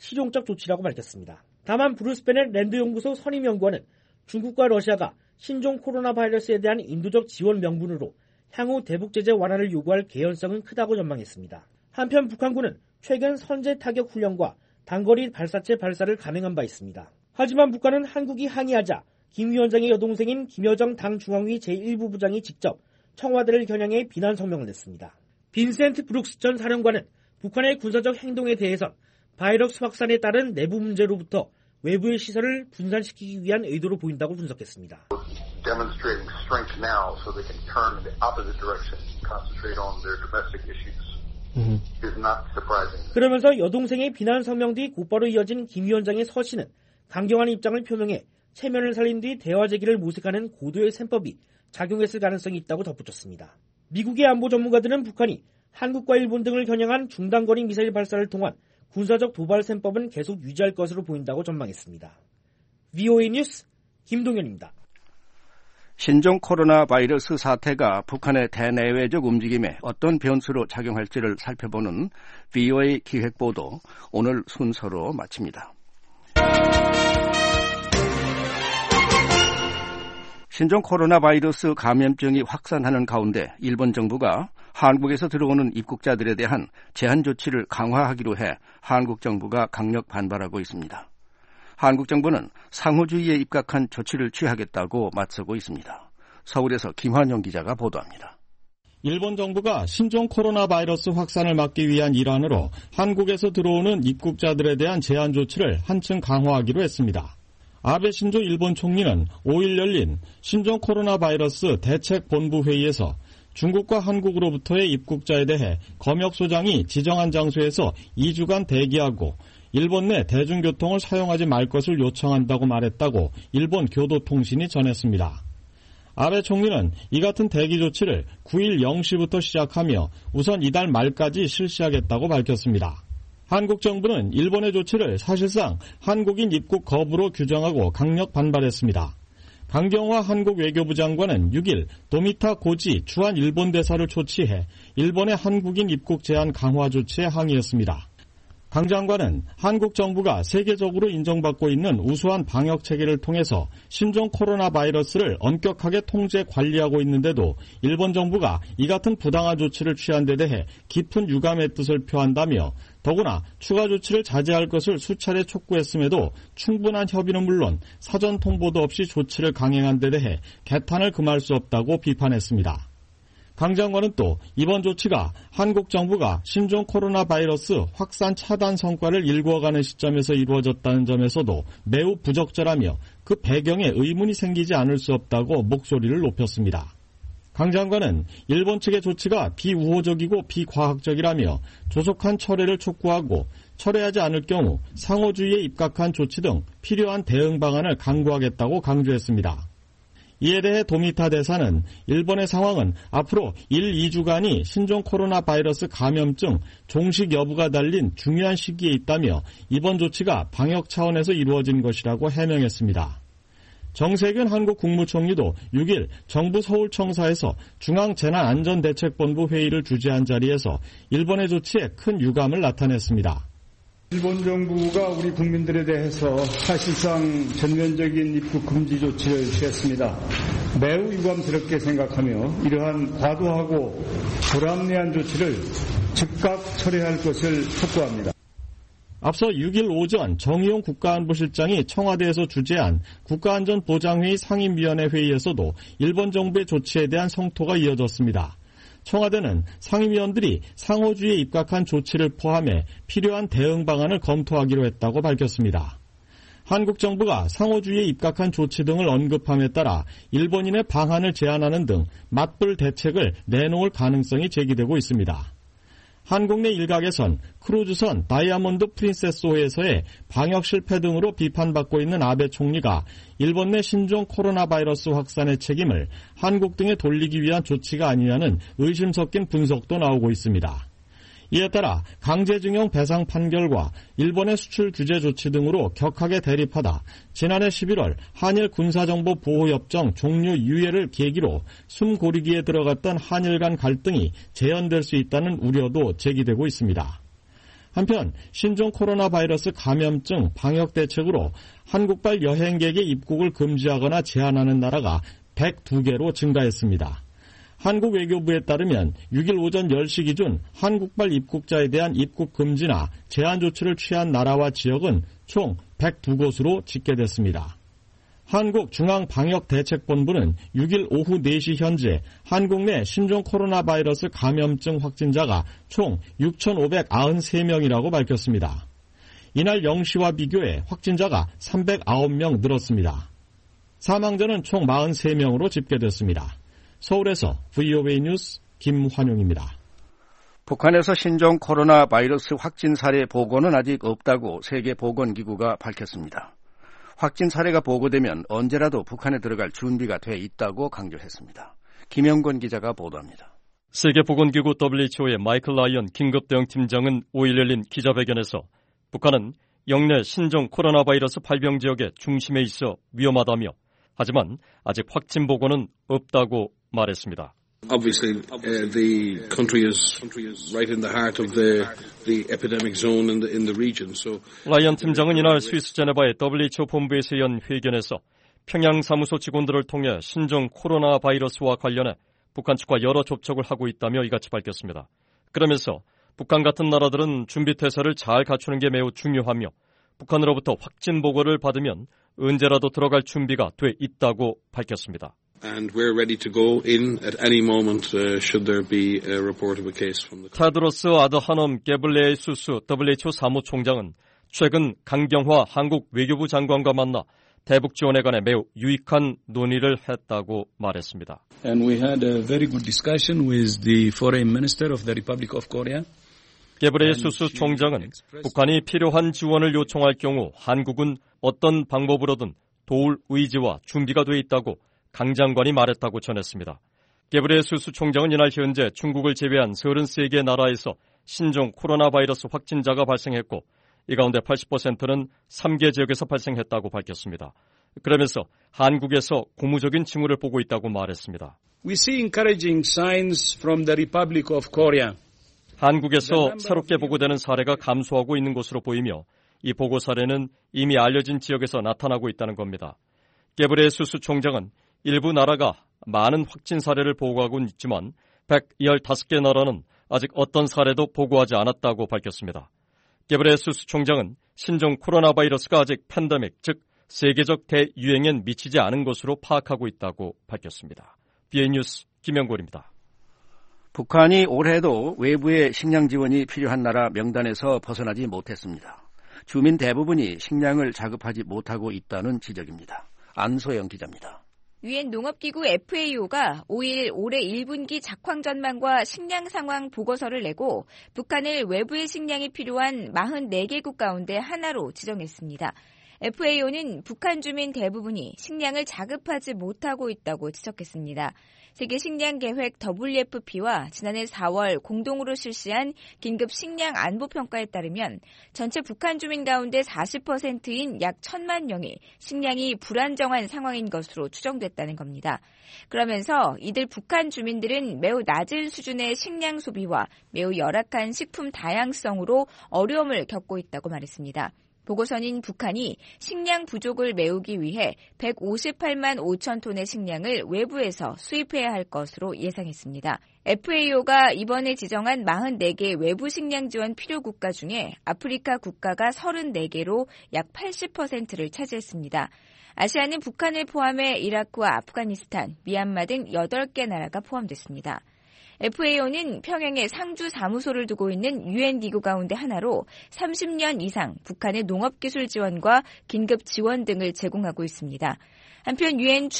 실용적 조치라고 밝혔습니다. 다만 브루스 베넷 랜드연구소 선임연구원은 중국과 러시아가 신종 코로나 바이러스에 대한 인도적 지원 명분으로 향후 대북 제재 완화를 요구할 개연성은 크다고 전망했습니다. 한편 북한군은 최근 선제 타격 훈련과 단거리 발사체 발사를 감행한 바 있습니다. 하지만 북한은 한국이 항의하자 김 위원장의 여동생인 김여정 당 중앙위 제일 부 부장이 직접 청와대를 겨냥해 비난 성명을 냈습니다. 빈센트 브룩스 전 사령관은 북한의 군사적 행동에 대해선 바이러스 확산에 따른 내부 문제로부터 외부의 시설을 분산시키기 위한 의도로 보인다고 분석했습니다. Demonstrating strength now so they can turn in the opposite direction, concentrate on their domestic issues. is not surprising. 그러면서 여동생의 비난 성명 뒤 곧바로 이어진 김 위원장의 서신은 강경한 입장을 표명해 체면을 살린 뒤 대화 제기를 모색하는 고도의 셈법이 작용했을 가능성이 있다고 덧붙였습니다. 미국의 안보 전문가들은 북한이 한국과 일본 등을 겨냥한 중단거리 미사일 발사를 통한 군사적 도발 셈법은 계속 유지할 것으로 보인다고 전망했습니다. 브이오에이 뉴스 김동현입니다. 신종 코로나 바이러스 사태가 북한의 대내외적 움직임에 어떤 변수로 작용할지를 살펴보는 브이오에이 기획보도 오늘 순서로 마칩니다. 신종 코로나 바이러스 감염증이 확산하는 가운데 일본 정부가 한국에서 들어오는 입국자들에 대한 제한 조치를 강화하기로 해 한국 정부가 강력 반발하고 있습니다. 한국 정부는 상호주의에 입각한 조치를 취하겠다고 맞서고 있습니다. 서울에서 김환영 기자가 보도합니다. 일본 정부가 신종 코로나 바이러스 확산을 막기 위한 일환으로 한국에서 들어오는 입국자들에 대한 제한 조치를 한층 강화하기로 했습니다. 아베 신조 일본 총리는 오일 열린 신종 코로나 바이러스 대책본부 회의에서 중국과 한국으로부터의 입국자에 대해 검역소장이 지정한 장소에서 이 주간 대기하고 일본 내 대중교통을 사용하지 말 것을 요청한다고 말했다고 일본 교도통신이 전했습니다. 아베 총리는 이 같은 대기 조치를 구일 영 시부터 시작하며 우선 이달 말까지 실시하겠다고 밝혔습니다. 한국 정부는 일본의 조치를 사실상 한국인 입국 거부로 규정하고 강력 반발했습니다. 강경화 한국 외교부 장관은 육일 도미타 고지 주한 일본 대사를 초치해 일본의 한국인 입국 제한 강화 조치에 항의했습니다. 강 장관은 한국 정부가 세계적으로 인정받고 있는 우수한 방역 체계를 통해서 신종 코로나 바이러스를 엄격하게 통제 관리하고 있는데도 일본 정부가 이 같은 부당한 조치를 취한 데 대해 깊은 유감의 뜻을 표한다며 더구나 추가 조치를 자제할 것을 수차례 촉구했음에도 충분한 협의는 물론 사전 통보도 없이 조치를 강행한 데 대해 개탄을 금할 수 없다고 비판했습니다. 강 장관은 또 이번 조치가 한국 정부가 신종 코로나 바이러스 확산 차단 성과를 일구어가는 시점에서 이루어졌다는 점에서도 매우 부적절하며 그 배경에 의문이 생기지 않을 수 없다고 목소리를 높였습니다. 강 장관은 일본 측의 조치가 비우호적이고 비과학적이라며 조속한 철회를 촉구하고 철회하지 않을 경우 상호주의에 입각한 조치 등 필요한 대응 방안을 강구하겠다고 강조했습니다. 이에 대해 도미타 대사는 일본의 상황은 앞으로 일, 이 주간이 신종 코로나 바이러스 감염증 종식 여부가 달린 중요한 시기에 있다며 이번 조치가 방역 차원에서 이루어진 것이라고 해명했습니다. 정세균 한국 국무총리도 육일 정부 서울청사에서 중앙재난안전대책본부 회의를 주재한 자리에서 일본의 조치에 큰 유감을 나타냈습니다. 일본 정부가 우리 국민들에 대해서 사실상 전면적인 입국 금지 조치를 취했습니다. 매우 유감스럽게 생각하며 이러한 과도하고 불합리한 조치를 즉각 철회할 것을 촉구합니다. 앞서 육일 오전 정의용 국가안보실장이 청와대에서 주재한 국가안전보장회의 상임위원회 회의에서도 일본 정부의 조치에 대한 성토가 이어졌습니다. 청와대는 상임위원들이 상호주의에 입각한 조치를 포함해 필요한 대응 방안을 검토하기로 했다고 밝혔습니다. 한국 정부가 상호주의에 입각한 조치 등을 언급함에 따라 일본인의 방한을 제한하는 등 맞불 대책을 내놓을 가능성이 제기되고 있습니다. 한국 내 일각에선 크루즈선 다이아몬드 프린세스호에서의 방역 실패 등으로 비판받고 있는 아베 총리가 일본 내 신종 코로나 바이러스 확산의 책임을 한국 등에 돌리기 위한 조치가 아니냐는 의심 섞인 분석도 나오고 있습니다. 이에 따라 강제징용 배상 판결과 일본의 수출 규제 조치 등으로 격하게 대립하다 지난해 십일월 한일 군사정보 보호협정 종료 유예를 계기로 숨고르기에 들어갔던 한일 간 갈등이 재현될 수 있다는 우려도 제기되고 있습니다. 한편 신종 코로나 바이러스 감염증 방역 대책으로 한국발 여행객의 입국을 금지하거나 제한하는 나라가 백두 개로 증가했습니다. 한국 외교부에 따르면 육 일 오전 열 시 기준 한국발 입국자에 대한 입국 금지나 제한 조치를 취한 나라와 지역은 총 백두 곳으로 집계됐습니다. 한국중앙방역대책본부는 육 일 오후 네 시 현재 한국 내 신종 코로나 바이러스 감염증 확진자가 총 육천오백구십삼 명이라고 밝혔습니다. 이날 영 시와 비교해 확진자가 삼백구 명 늘었습니다. 사망자는 총 사십삼 명으로 집계됐습니다. 서울에서 브이오에이 뉴스 김환용입니다. 북한에서 신종 코로나 바이러스 확진 사례 보고는 아직 없다고 세계보건기구가 밝혔습니다. 확진 사례가 보고되면 언제라도 북한에 들어갈 준비가 돼 있다고 강조했습니다. 김영권 기자가 보도합니다. 세계보건기구 더블유에이치오의 마이클 라이언 긴급대응팀장은 오 일 열린 기자회견에서 북한은 영내 신종 코로나 바이러스 발병 지역의 중심에 있어 위험하다며 하지만 아직 확진 보고는 없다고 말했습니다. Obviously, uh, the country is right in the heart of the the epidemic zone in the in the region. So, 라이언 팀장은 이날 스위스 제네바의 더블유에이치오 본부에서 연 회견에서 평양 사무소 직원들을 통해 신종 코로나 바이러스와 관련해 북한 측과 여러 접촉을 하고 있다며 이같이 밝혔습니다. 그러면서 북한 같은 나라들은 준비 태세를 잘 갖추는 게 매우 중요하며 북한으로부터 확진 보고를 받으면 언제라도 들어갈 준비가 돼 있다고 밝혔습니다. And we're ready to go in at any moment uh, should there be a report of a case from the. 테드로스 아드하놈 게브레예수스 더블유에이치오 사무총장은 최근 강경화 한국 외교부 장관과 만나 대북 지원에 관해 매우 유익한 논의를 했다고 말했습니다. And we had a very good discussion with the Foreign Minister of the Republic of Korea. 게브레예수스 총장은 북한이 필요한 지원을 요청할 경우 한국은 어떤 방법으로든 도울 의지와 준비가 돼 있다고 강 장관이 말했다고 전했습니다. 게브레예수스 총장은 이날 현재 중국을 제외한 서른세 개 나라에서 신종 코로나 바이러스 확진자가 발생했고 이 가운데 팔십 퍼센트는 삼 개 지역에서 발생했다고 밝혔습니다. 그러면서 한국에서 고무적인 징후를 보고 있다고 말했습니다. We see encouraging signs from the Republic of Korea. 한국에서 새롭게 보고되는 사례가 감소하고 있는 것으로 보이며 이 보고 사례는 이미 알려진 지역에서 나타나고 있다는 겁니다. 게브레예수스 총장은 일부 나라가 많은 확진 사례를 보고하고 있지만 백십오 개 나라는 아직 어떤 사례도 보고하지 않았다고 밝혔습니다. 게브레예수스 총장은 신종 코로나 바이러스가 아직 팬데믹, 즉 세계적 대유행엔 미치지 않은 것으로 파악하고 있다고 밝혔습니다. 비에이 뉴스 김영골입니다. 북한이 올해도 외부의 식량 지원이 필요한 나라 명단에서 벗어나지 못했습니다. 주민 대부분이 식량을 자급하지 못하고 있다는 지적입니다. 안소영 기자입니다. 유엔 농업기구 에프에이오가 오 일 올해 일 분기 작황 전망과 식량 상황 보고서를 내고 북한을 외부의 식량이 필요한 사십사 개국 가운데 하나로 지정했습니다. 에프에이오는 북한 주민 대부분이 식량을 자급하지 못하고 있다고 지적했습니다. 세계식량계획 더블유에프피와 지난해 사월 공동으로 실시한 긴급 식량 안보 평가에 따르면 전체 북한 주민 가운데 사십 퍼센트인 약 천만 명이 식량이 불안정한 상황인 것으로 추정됐다는 겁니다. 그러면서 이들 북한 주민들은 매우 낮은 수준의 식량 소비와 매우 열악한 식품 다양성으로 어려움을 겪고 있다고 말했습니다. 보고서는 북한이 식량 부족을 메우기 위해 백오십팔만 오천 톤의 식량을 외부에서 수입해야 할 것으로 예상했습니다. 에프에이오가 이번에 지정한 사십사 개 외부 식량 지원 필요 국가 중에 아프리카 국가가 서른네 개로 약 팔십 퍼센트를 차지했습니다. 아시아는 북한을 포함해 이라크와 아프가니스탄, 미얀마 등 여덟 개 나라가 포함됐습니다. 에프에이오는 평양에 상주 사무소를 두고 있는 유엔 기구 가운데 하나로 삼십 년 이상 북한의 농업기술 지원과 긴급 지원 등을 제공하고 있습니다. 한편 유엔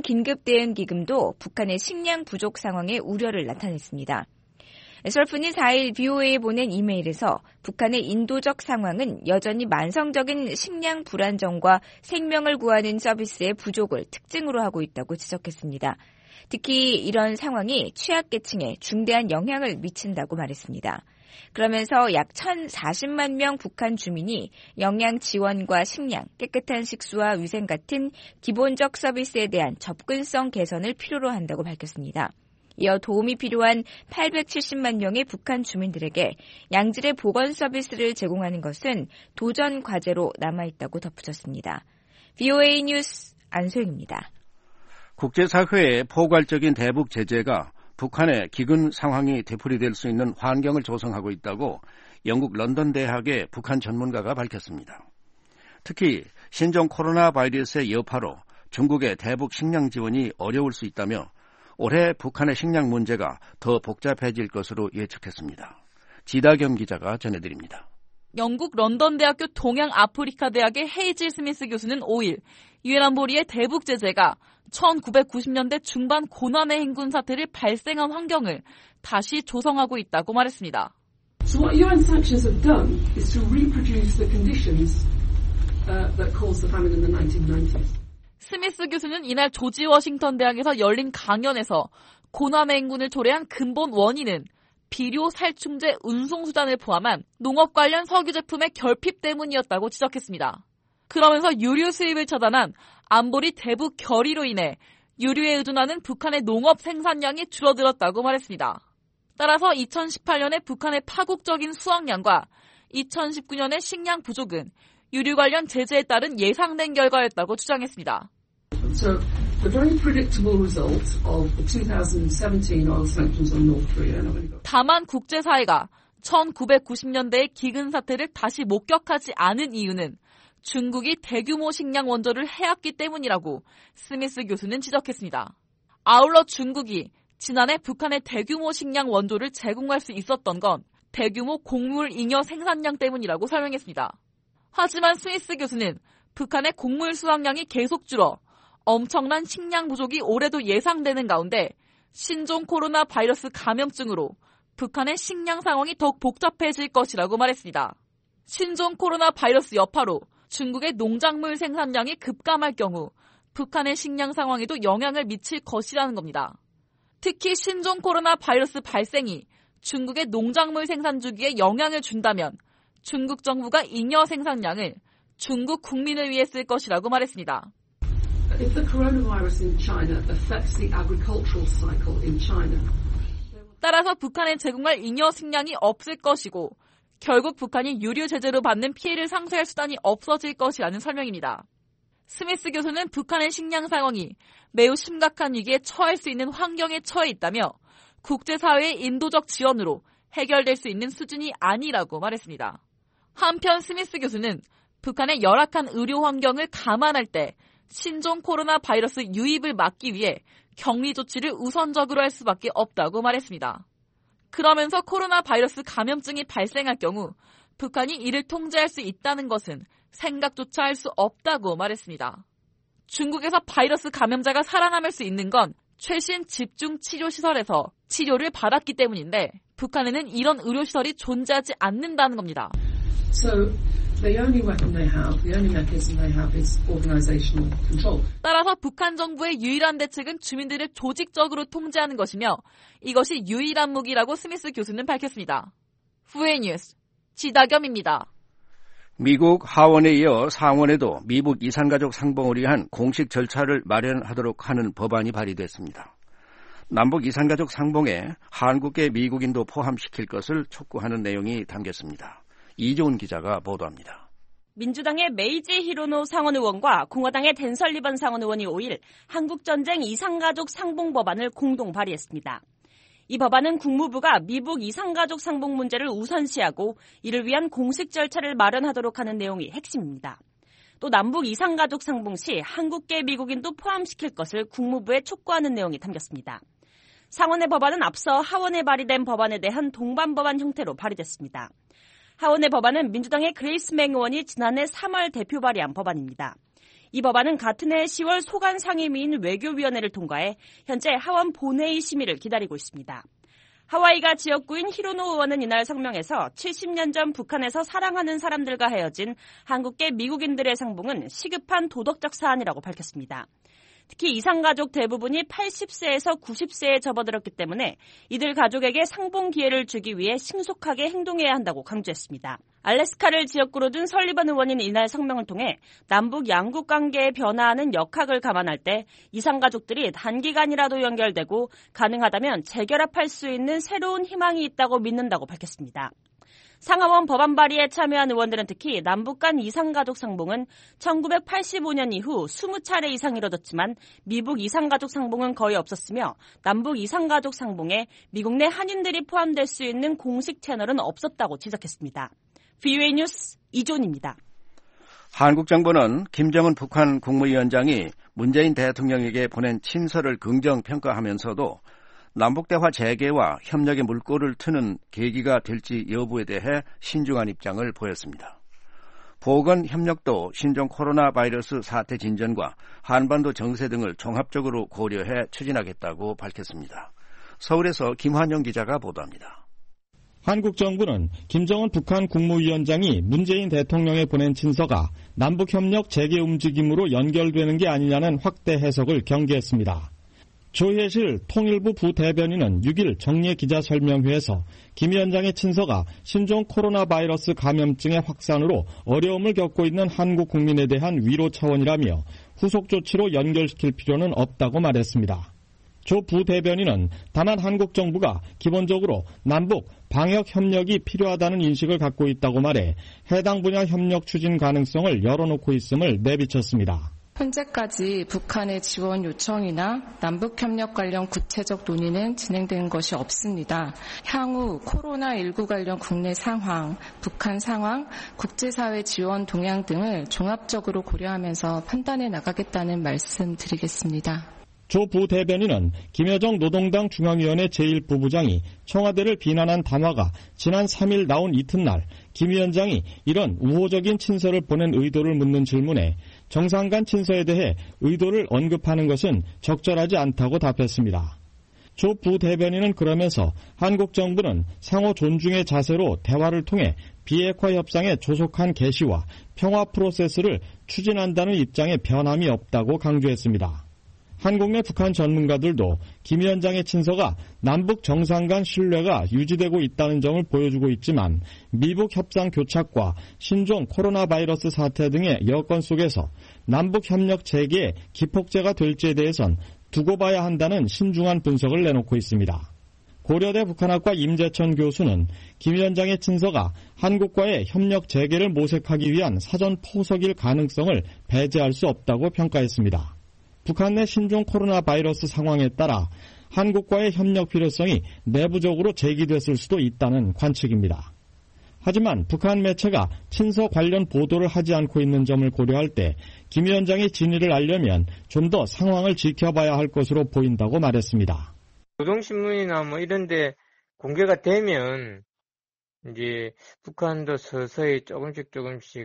중앙긴급대응기금도 북한의 식량 부족 상황에 우려를 나타냈습니다. 에설프는 사 일 비오에이에 보낸 이메일에서 북한의 인도적 상황은 여전히 만성적인 식량 불안정과 생명을 구하는 서비스의 부족을 특징으로 하고 있다고 지적했습니다. 특히 이런 상황이 취약계층에 중대한 영향을 미친다고 말했습니다. 그러면서 약 천사십만 명 북한 주민이 영양 지원과 식량, 깨끗한 식수와 위생 같은 기본적 서비스에 대한 접근성 개선을 필요로 한다고 밝혔습니다. 이어 도움이 필요한 팔백칠십만 명의 북한 주민들에게 양질의 보건 서비스를 제공하는 것은 도전 과제로 남아있다고 덧붙였습니다. 브이오에이 뉴스 안소영입니다. 국제사회의 포괄적인 대북 제재가 북한의 기근 상황이 되풀이될 수 있는 환경을 조성하고 있다고 영국 런던 대학의 북한 전문가가 밝혔습니다. 특히 신종 코로나 바이러스의 여파로 중국의 대북 식량 지원이 어려울 수 있다며 올해 북한의 식량 문제가 더 복잡해질 것으로 예측했습니다. 지다겸 기자가 전해드립니다. 영국 런던 대학교 동양 아프리카 대학의 헤이즐 스미스 교수는 오일 유엔 안보리의 대북 제재가 천구백구십 년대 중반 고난의 행군 사태를 발생한 환경을 다시 조성하고 있다고 말했습니다. So what U N sanctions have done is to reproduce the conditions uh, that caused the famine in the nineteen nineties. 스미스 교수는 이날 조지 워싱턴 대학에서 열린 강연에서 고난의 행군을 초래한 근본 원인은 비료, 살충제, 운송수단을 포함한 농업 관련 석유 제품의 결핍 때문이었다고 지적했습니다. 그러면서 유류 수입을 차단한 안보리 대북 결의로 인해 유류에 의존하는 북한의 농업 생산량이 줄어들었다고 말했습니다. 따라서 이천십팔 년에 북한의 파국적인 수확량과 이천십구 년의 식량 부족은 유류 관련 제재에 따른 예상된 결과였다고 주장했습니다. So the very predictable result of the twenty seventeen oil sanctions on North Korea. 다만 국제사회가 천구백구십 년대의 기근 사태를 다시 목격하지 않은 이유는 중국이 대규모 식량 원조를 해왔기 때문이라고 스미스 교수는 지적했습니다. 아울러 중국이 지난해 북한의 대규모 식량 원조를 제공할 수 있었던 건 대규모 곡물 잉여 생산량 때문이라고 설명했습니다. 하지만 스미스 교수는 북한의 곡물 수확량이 계속 줄어 엄청난 식량 부족이 올해도 예상되는 가운데 신종 코로나 바이러스 감염증으로 북한의 식량 상황이 더욱 복잡해질 것이라고 말했습니다. 신종 코로나 바이러스 여파로 중국의 농작물 생산량이 급감할 경우 북한의 식량 상황에도 영향을 미칠 것이라는 겁니다. 특히 신종 코로나 바이러스 발생이 중국의 농작물 생산 주기에 영향을 준다면 중국 정부가 잉여 생산량을 중국 국민을 위해 쓸 것이라고 말했습니다. If the coronavirus in China affects the agricultural cycle in China. 따라서 북한에 제공할 잉여 식량이 없을 것이고 결국 북한이 유류 제재로 받는 피해를 상쇄할 수단이 없어질 것이라는 설명입니다. 스미스 교수는 북한의 식량 상황이 매우 심각한 위기에 처할 수 있는 환경에 처해 있다며 국제사회의 인도적 지원으로 해결될 수 있는 수준이 아니라고 말했습니다. 한편 스미스 교수는 북한의 열악한 의료 환경을 감안할 때 신종 코로나 바이러스 유입을 막기 위해 격리 조치를 우선적으로 할 수밖에 없다고 말했습니다. 그러면서 코로나 바이러스 감염증이 발생할 경우 북한이 이를 통제할 수 있다는 것은 생각조차 할 수 없다고 말했습니다. 중국에서 바이러스 감염자가 살아남을 수 있는 건 최신 집중 치료시설에서 치료를 받았기 때문인데 북한에는 이런 의료시설이 존재하지 않는다는 겁니다. So the only weapon they have, the only mechanism they have is organizational control. 따라서 북한 정부의 유일한 대책은 주민들을 조직적으로 통제하는 것이며 이것이 유일한 무기라고 스미스 교수는 밝혔습니다. 브이오에이 뉴스 지다겸입니다. 미국 하원에 이어 상원에도 미북 이산가족 상봉을 위한 공식 절차를 마련하도록 하는 법안이 발의됐습니다. 남북 이산가족 상봉에 한국계 미국인도 포함시킬 것을 촉구하는 내용이 담겼습니다. 이조은 기자가 보도합니다. 민주당의 메이지 히로노 상원 의원과 공화당의 댄 설리번 상원 의원이 오일 한국전쟁 이산가족 상봉 법안을 공동 발의했습니다. 이 법안은 국무부가 미북 이산가족 상봉 문제를 우선시하고 이를 위한 공식 절차를 마련하도록 하는 내용이 핵심입니다. 또 남북 이산가족 상봉 시 한국계 미국인도 포함시킬 것을 국무부에 촉구하는 내용이 담겼습니다. 상원의 법안은 앞서 하원에 발의된 법안에 대한 동반 법안 형태로 발의됐습니다. 하원의 법안은 민주당의 그레이스 맹 의원이 지난해 삼월 대표 발의한 법안입니다. 이 법안은 같은 해 시월 소관 상임위인 외교위원회를 통과해 현재 하원 본회의 심의를 기다리고 있습니다. 하와이가 지역구인 히로노 의원은 이날 성명에서 칠십 년 전 북한에서 사랑하는 사람들과 헤어진 한국계 미국인들의 상봉은 시급한 도덕적 사안이라고 밝혔습니다. 특히 이상가족 대부분이 팔십 세에서 구십 세에 접어들었기 때문에 이들 가족에게 상봉 기회를 주기 위해 신속하게 행동해야 한다고 강조했습니다. 알래스카를 지역구로 둔 설리번 의원인 이날 성명을 통해 남북 양국 관계의 변화하는 역학을 감안할 때 이상가족들이 단기간이라도 연결되고 가능하다면 재결합할 수 있는 새로운 희망이 있다고 믿는다고 밝혔습니다. 상하원 법안 발의에 참여한 의원들은 특히 남북 간 이상가족 상봉은 천구백팔십오 년 이후 이십 차례 이상 이뤄졌지만 미북 이상가족 상봉은 거의 없었으며 남북 이상가족 상봉에 미국 내 한인들이 포함될 수 있는 공식 채널은 없었다고 지적했습니다. 브이오에이 뉴스 이존입니다. 한국 정부는 김정은 북한 국무위원장이 문재인 대통령에게 보낸 친서를 긍정평가하면서도 남북대화 재개와 협력의 물꼬를 트는 계기가 될지 여부에 대해 신중한 입장을 보였습니다. 보건 협력도 신종 코로나 바이러스 사태 진전과 한반도 정세 등을 종합적으로 고려해 추진하겠다고 밝혔습니다. 서울에서 김환영 기자가 보도합니다. 한국 정부는 김정은 북한 국무위원장이 문재인 대통령에 보낸 친서가 남북협력 재개 움직임으로 연결되는 게 아니냐는 확대 해석을 경계했습니다. 조혜실 통일부 부대변인은 육 일 정례 기자설명회에서 김 위원장의 친서가 신종 코로나 바이러스 감염증의 확산으로 어려움을 겪고 있는 한국 국민에 대한 위로 차원이라며 후속 조치로 연결시킬 필요는 없다고 말했습니다. 조 부대변인은 다만 한국 정부가 기본적으로 남북 방역 협력이 필요하다는 인식을 갖고 있다고 말해 해당 분야 협력 추진 가능성을 열어놓고 있음을 내비쳤습니다. 현재까지 북한의 지원 요청이나 남북협력 관련 구체적 논의는 진행된 것이 없습니다. 향후 코로나십구 관련 국내 상황, 북한 상황, 국제사회 지원 동향 등을 종합적으로 고려하면서 판단해 나가겠다는 말씀 드리겠습니다. 조 부대변인은 김여정 노동당 중앙위원회 제일 부부장이 청와대를 비난한 담화가 지난 삼 일 나온 이튿날 김 위원장이 이런 우호적인 친서를 보낸 의도를 묻는 질문에 정상 간 친서에 대해 의도를 언급하는 것은 적절하지 않다고 답했습니다. 조 부대변인은 그러면서 한국 정부는 상호 존중의 자세로 대화를 통해 비핵화 협상의 조속한 개시와 평화 프로세스를 추진한다는 입장에 변함이 없다고 강조했습니다. 한국 내 북한 전문가들도 김 위원장의 친서가 남북 정상 간 신뢰가 유지되고 있다는 점을 보여주고 있지만 미북 협상 교착과 신종 코로나 바이러스 사태 등의 여건 속에서 남북 협력 재개의 기폭제가 될지에 대해선 두고 봐야 한다는 신중한 분석을 내놓고 있습니다. 고려대 북한학과 임재천 교수는 김 위원장의 친서가 한국과의 협력 재개를 모색하기 위한 사전 포석일 가능성을 배제할 수 없다고 평가했습니다. 북한 내 신종 코로나 바이러스 상황에 따라 한국과의 협력 필요성이 내부적으로 제기됐을 수도 있다는 관측입니다. 하지만 북한 매체가 친서 관련 보도를 하지 않고 있는 점을 고려할 때 김 위원장의 진위를 알려면 좀 더 상황을 지켜봐야 할 것으로 보인다고 말했습니다. 노동신문이나 뭐 이런 데 공개가 되면 이제 북한도 서서히 조금씩 조금씩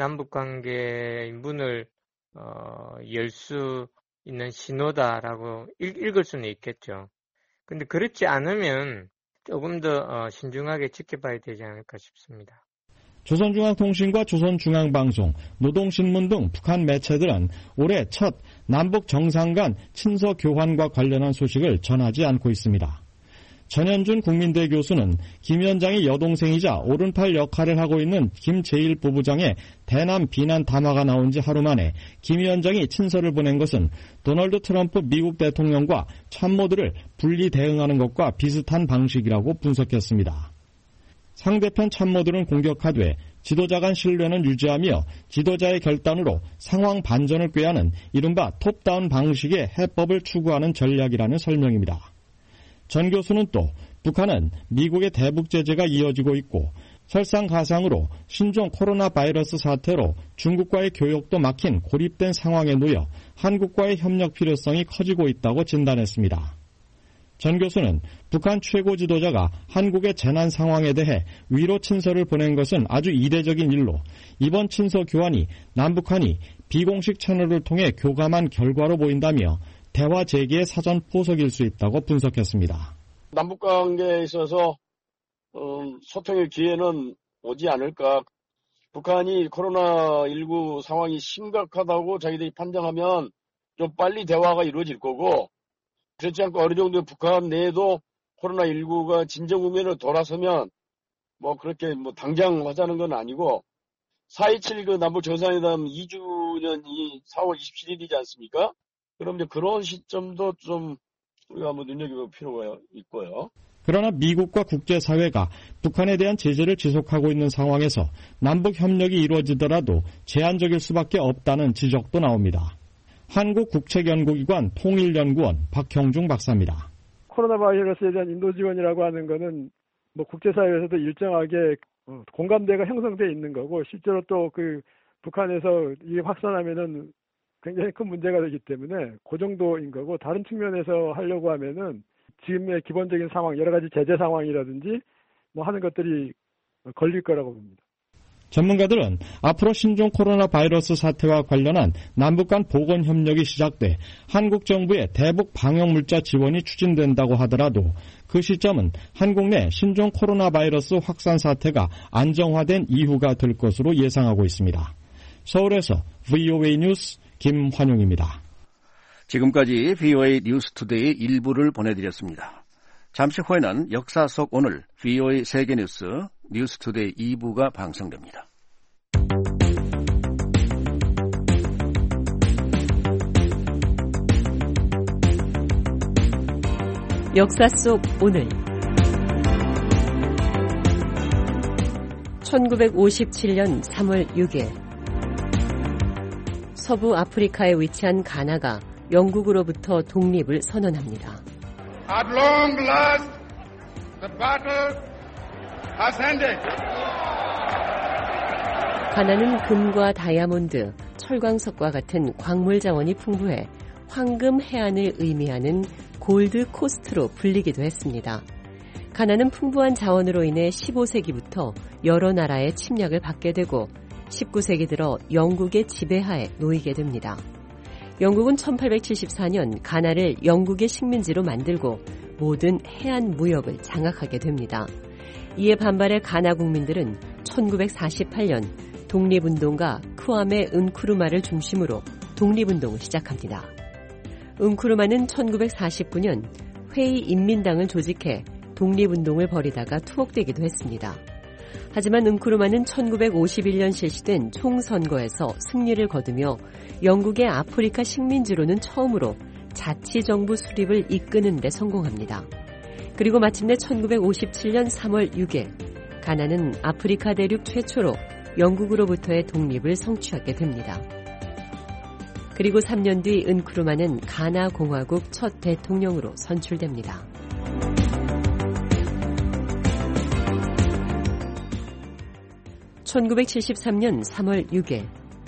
남북관계의 문을 어, 열 수 있는 신호다라고 읽, 읽을 수는 있겠죠. 근데 그렇지 않으면 조금 더 어, 신중하게 지켜봐야 되지 않을까 싶습니다. 조선중앙통신과 조선중앙방송, 노동신문 등 북한 매체들은 올해 첫 남북 정상 간 친서 교환과 관련한 소식을 전하지 않고 있습니다. 전현준 국민대 교수는 김 위원장의 여동생이자 오른팔 역할을 하고 있는 김제일 부부장의 대남 비난 담화가 나온 지 하루 만에 김 위원장이 친서를 보낸 것은 도널드 트럼프 미국 대통령과 참모들을 분리 대응하는 것과 비슷한 방식이라고 분석했습니다. 상대편 참모들은 공격하되 지도자 간 신뢰는 유지하며 지도자의 결단으로 상황 반전을 꾀하는 이른바 톱다운 방식의 해법을 추구하는 전략이라는 설명입니다. 전 교수는 또 북한은 미국의 대북 제재가 이어지고 있고 설상가상으로 신종 코로나 바이러스 사태로 중국과의 교역도 막힌 고립된 상황에 놓여 한국과의 협력 필요성이 커지고 있다고 진단했습니다. 전 교수는 북한 최고 지도자가 한국의 재난 상황에 대해 위로 친서를 보낸 것은 아주 이례적인 일로 이번 친서 교환이 남북한이 비공식 채널을 통해 교감한 결과로 보인다며 대화 재개의 사전 포석일 수 있다고 분석했습니다. 남북관계에 있어서 음, 소통의 기회는 오지 않을까. 북한이 코로나십구 상황이 심각하다고 자기들이 판정하면 좀 빨리 대화가 이루어질 거고, 그렇지 않고 어느 정도 북한 내에도 코로나십구가 진정 국면으로 돌아서면 뭐 그렇게 뭐 당장 하자는 건 아니고, 사 이칠 그 남북 정상회담 이 주년이 사월 이십칠일이지 않습니까? 그럼 이제 그런 시점도 좀 우리가 한번 눈여겨볼 필요가 있고요. 그러나 미국과 국제사회가 북한에 대한 제재를 지속하고 있는 상황에서 남북 협력이 이루어지더라도 제한적일 수밖에 없다는 지적도 나옵니다. 한국국책연구기관 통일연구원 박형중 박사입니다. 코로나 바이러스에 대한 인도 지원이라고 하는 거는 뭐 국제사회에서도 일정하게 공감대가 형성돼 있는 거고, 실제로 또 그 북한에서 이게 확산하면은 굉장히 큰 문제가 되기 때문에 그 정도인 거고, 다른 측면에서 하려고 하면은 지금의 기본적인 상황, 여러 가지 제재 상황이라든지 뭐 하는 것들이 걸릴 거라고 봅니다. 전문가들은 앞으로 신종 코로나 바이러스 사태와 관련한 남북 간 보건 협력이 시작돼 한국 정부의 대북 방역 물자 지원이 추진된다고 하더라도 그 시점은 한국 내 신종 코로나 바이러스 확산 사태가 안정화된 이후가 될 것으로 예상하고 있습니다. 서울에서 브이오에이 뉴스 김환용입니다. 지금까지 브이오에이 뉴스투데이 일부를 보내드렸습니다. 잠시 후에는 역사 속 오늘 브이오에이 세계뉴스 뉴스투데이 이 부가 방송됩니다. 역사 속 오늘 천구백오십칠년 삼월 육일 서부 아프리카에 위치한 가나가 영국으로부터 독립을 선언합니다. At long last, the battle has ended. 가나는 금과 다이아몬드, 철광석과 같은 광물 자원이 풍부해 황금 해안을 의미하는 골드 코스트로 불리기도 했습니다. 가나는 풍부한 자원으로 인해 십오세기부터 여러 나라의 침략을 받게 되고 십구세기 들어 영국의 지배하에 놓이게 됩니다. 영국은 천팔백칠십사년 가나를 영국의 식민지로 만들고 모든 해안 무역을 장악하게 됩니다. 이에 반발해 가나 국민들은 천구백사십팔년 독립운동가 크와메 은쿠르마를 중심으로 독립운동을 시작합니다. 은쿠르마는 천구백사십구년 회의 인민당을 조직해 독립운동을 벌이다가 투옥되기도 했습니다. 하지만 은쿠르마는 천구백오십일년 실시된 총선거에서 승리를 거두며 영국의 아프리카 식민지로는 처음으로 자치정부 수립을 이끄는 데 성공합니다. 그리고 마침내 천구백오십칠년 삼월 육일 가나는 아프리카 대륙 최초로 영국으로부터의 독립을 성취하게 됩니다. 그리고 삼 년 뒤 은쿠르마는 가나 공화국 첫 대통령으로 선출됩니다. 천구백칠십삼년 삼월 육일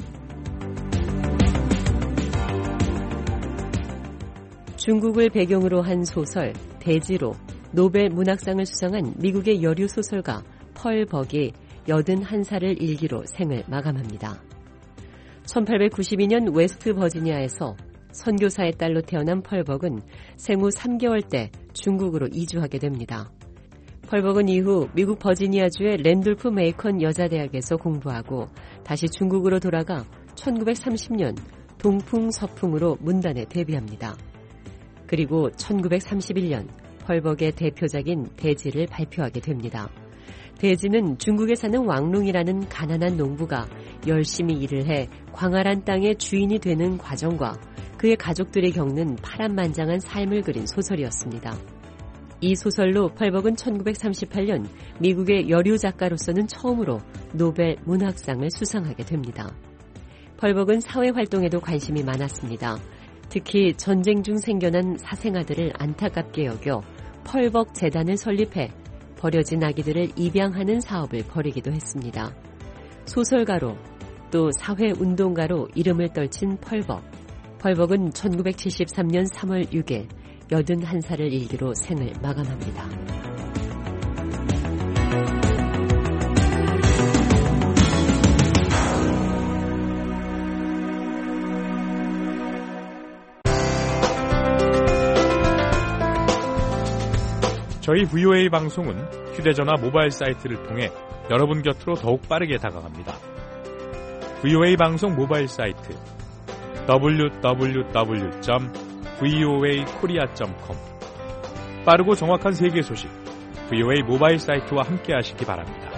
중국을 배경으로 한 소설 대지로 노벨 문학상을 수상한 미국의 여류 소설가 펄 벅이 여든한 살을 일기로 생을 마감합니다. 천팔백구십이년 웨스트 버지니아에서 선교사의 딸로 태어난 펄 벅은 생후 삼 개월 때 중국으로 이주하게 됩니다. 펄 벅은 이후 미국 버지니아주의 랜돌프 메이컨 여자대학에서 공부하고 다시 중국으로 돌아가 천구백삼십년 동풍서풍으로 문단에 데뷔합니다. 그리고 천구백삼십일년 펄 벅의 대표작인 대지를 발표하게 됩니다. 대지는 중국에 사는 왕룽이라는 가난한 농부가 열심히 일을 해 광활한 땅의 주인이 되는 과정과 그의 가족들이 겪는 파란만장한 삶을 그린 소설이었습니다. 이 소설로 펄 벅은 천구백삼십팔년 미국의 여류 작가로서는 처음으로 노벨 문학상을 수상하게 됩니다. 펄 벅은 사회활동에도 관심이 많았습니다. 특히 전쟁 중 생겨난 사생아들을 안타깝게 여겨 펄 벅 재단을 설립해 버려진 아기들을 입양하는 사업을 벌이기도 했습니다. 소설가로 또 사회운동가로 이름을 떨친 펄 벅. 펄 벅은 천구백칠십삼년 삼월 육일 여든한 살을 일기로 생을 마감합니다. 저희 브이오에이 방송은 휴대전화 모바일 사이트를 통해 여러분 곁으로 더욱 빠르게 다가갑니다. 브이오에이 방송 모바일 사이트 더블유 더블유 더블유 점 브이오에이 코리아 점 컴. 빠르고 정확한 세계 소식 브이오에이 모바일 사이트와 함께 하시기 바랍니다.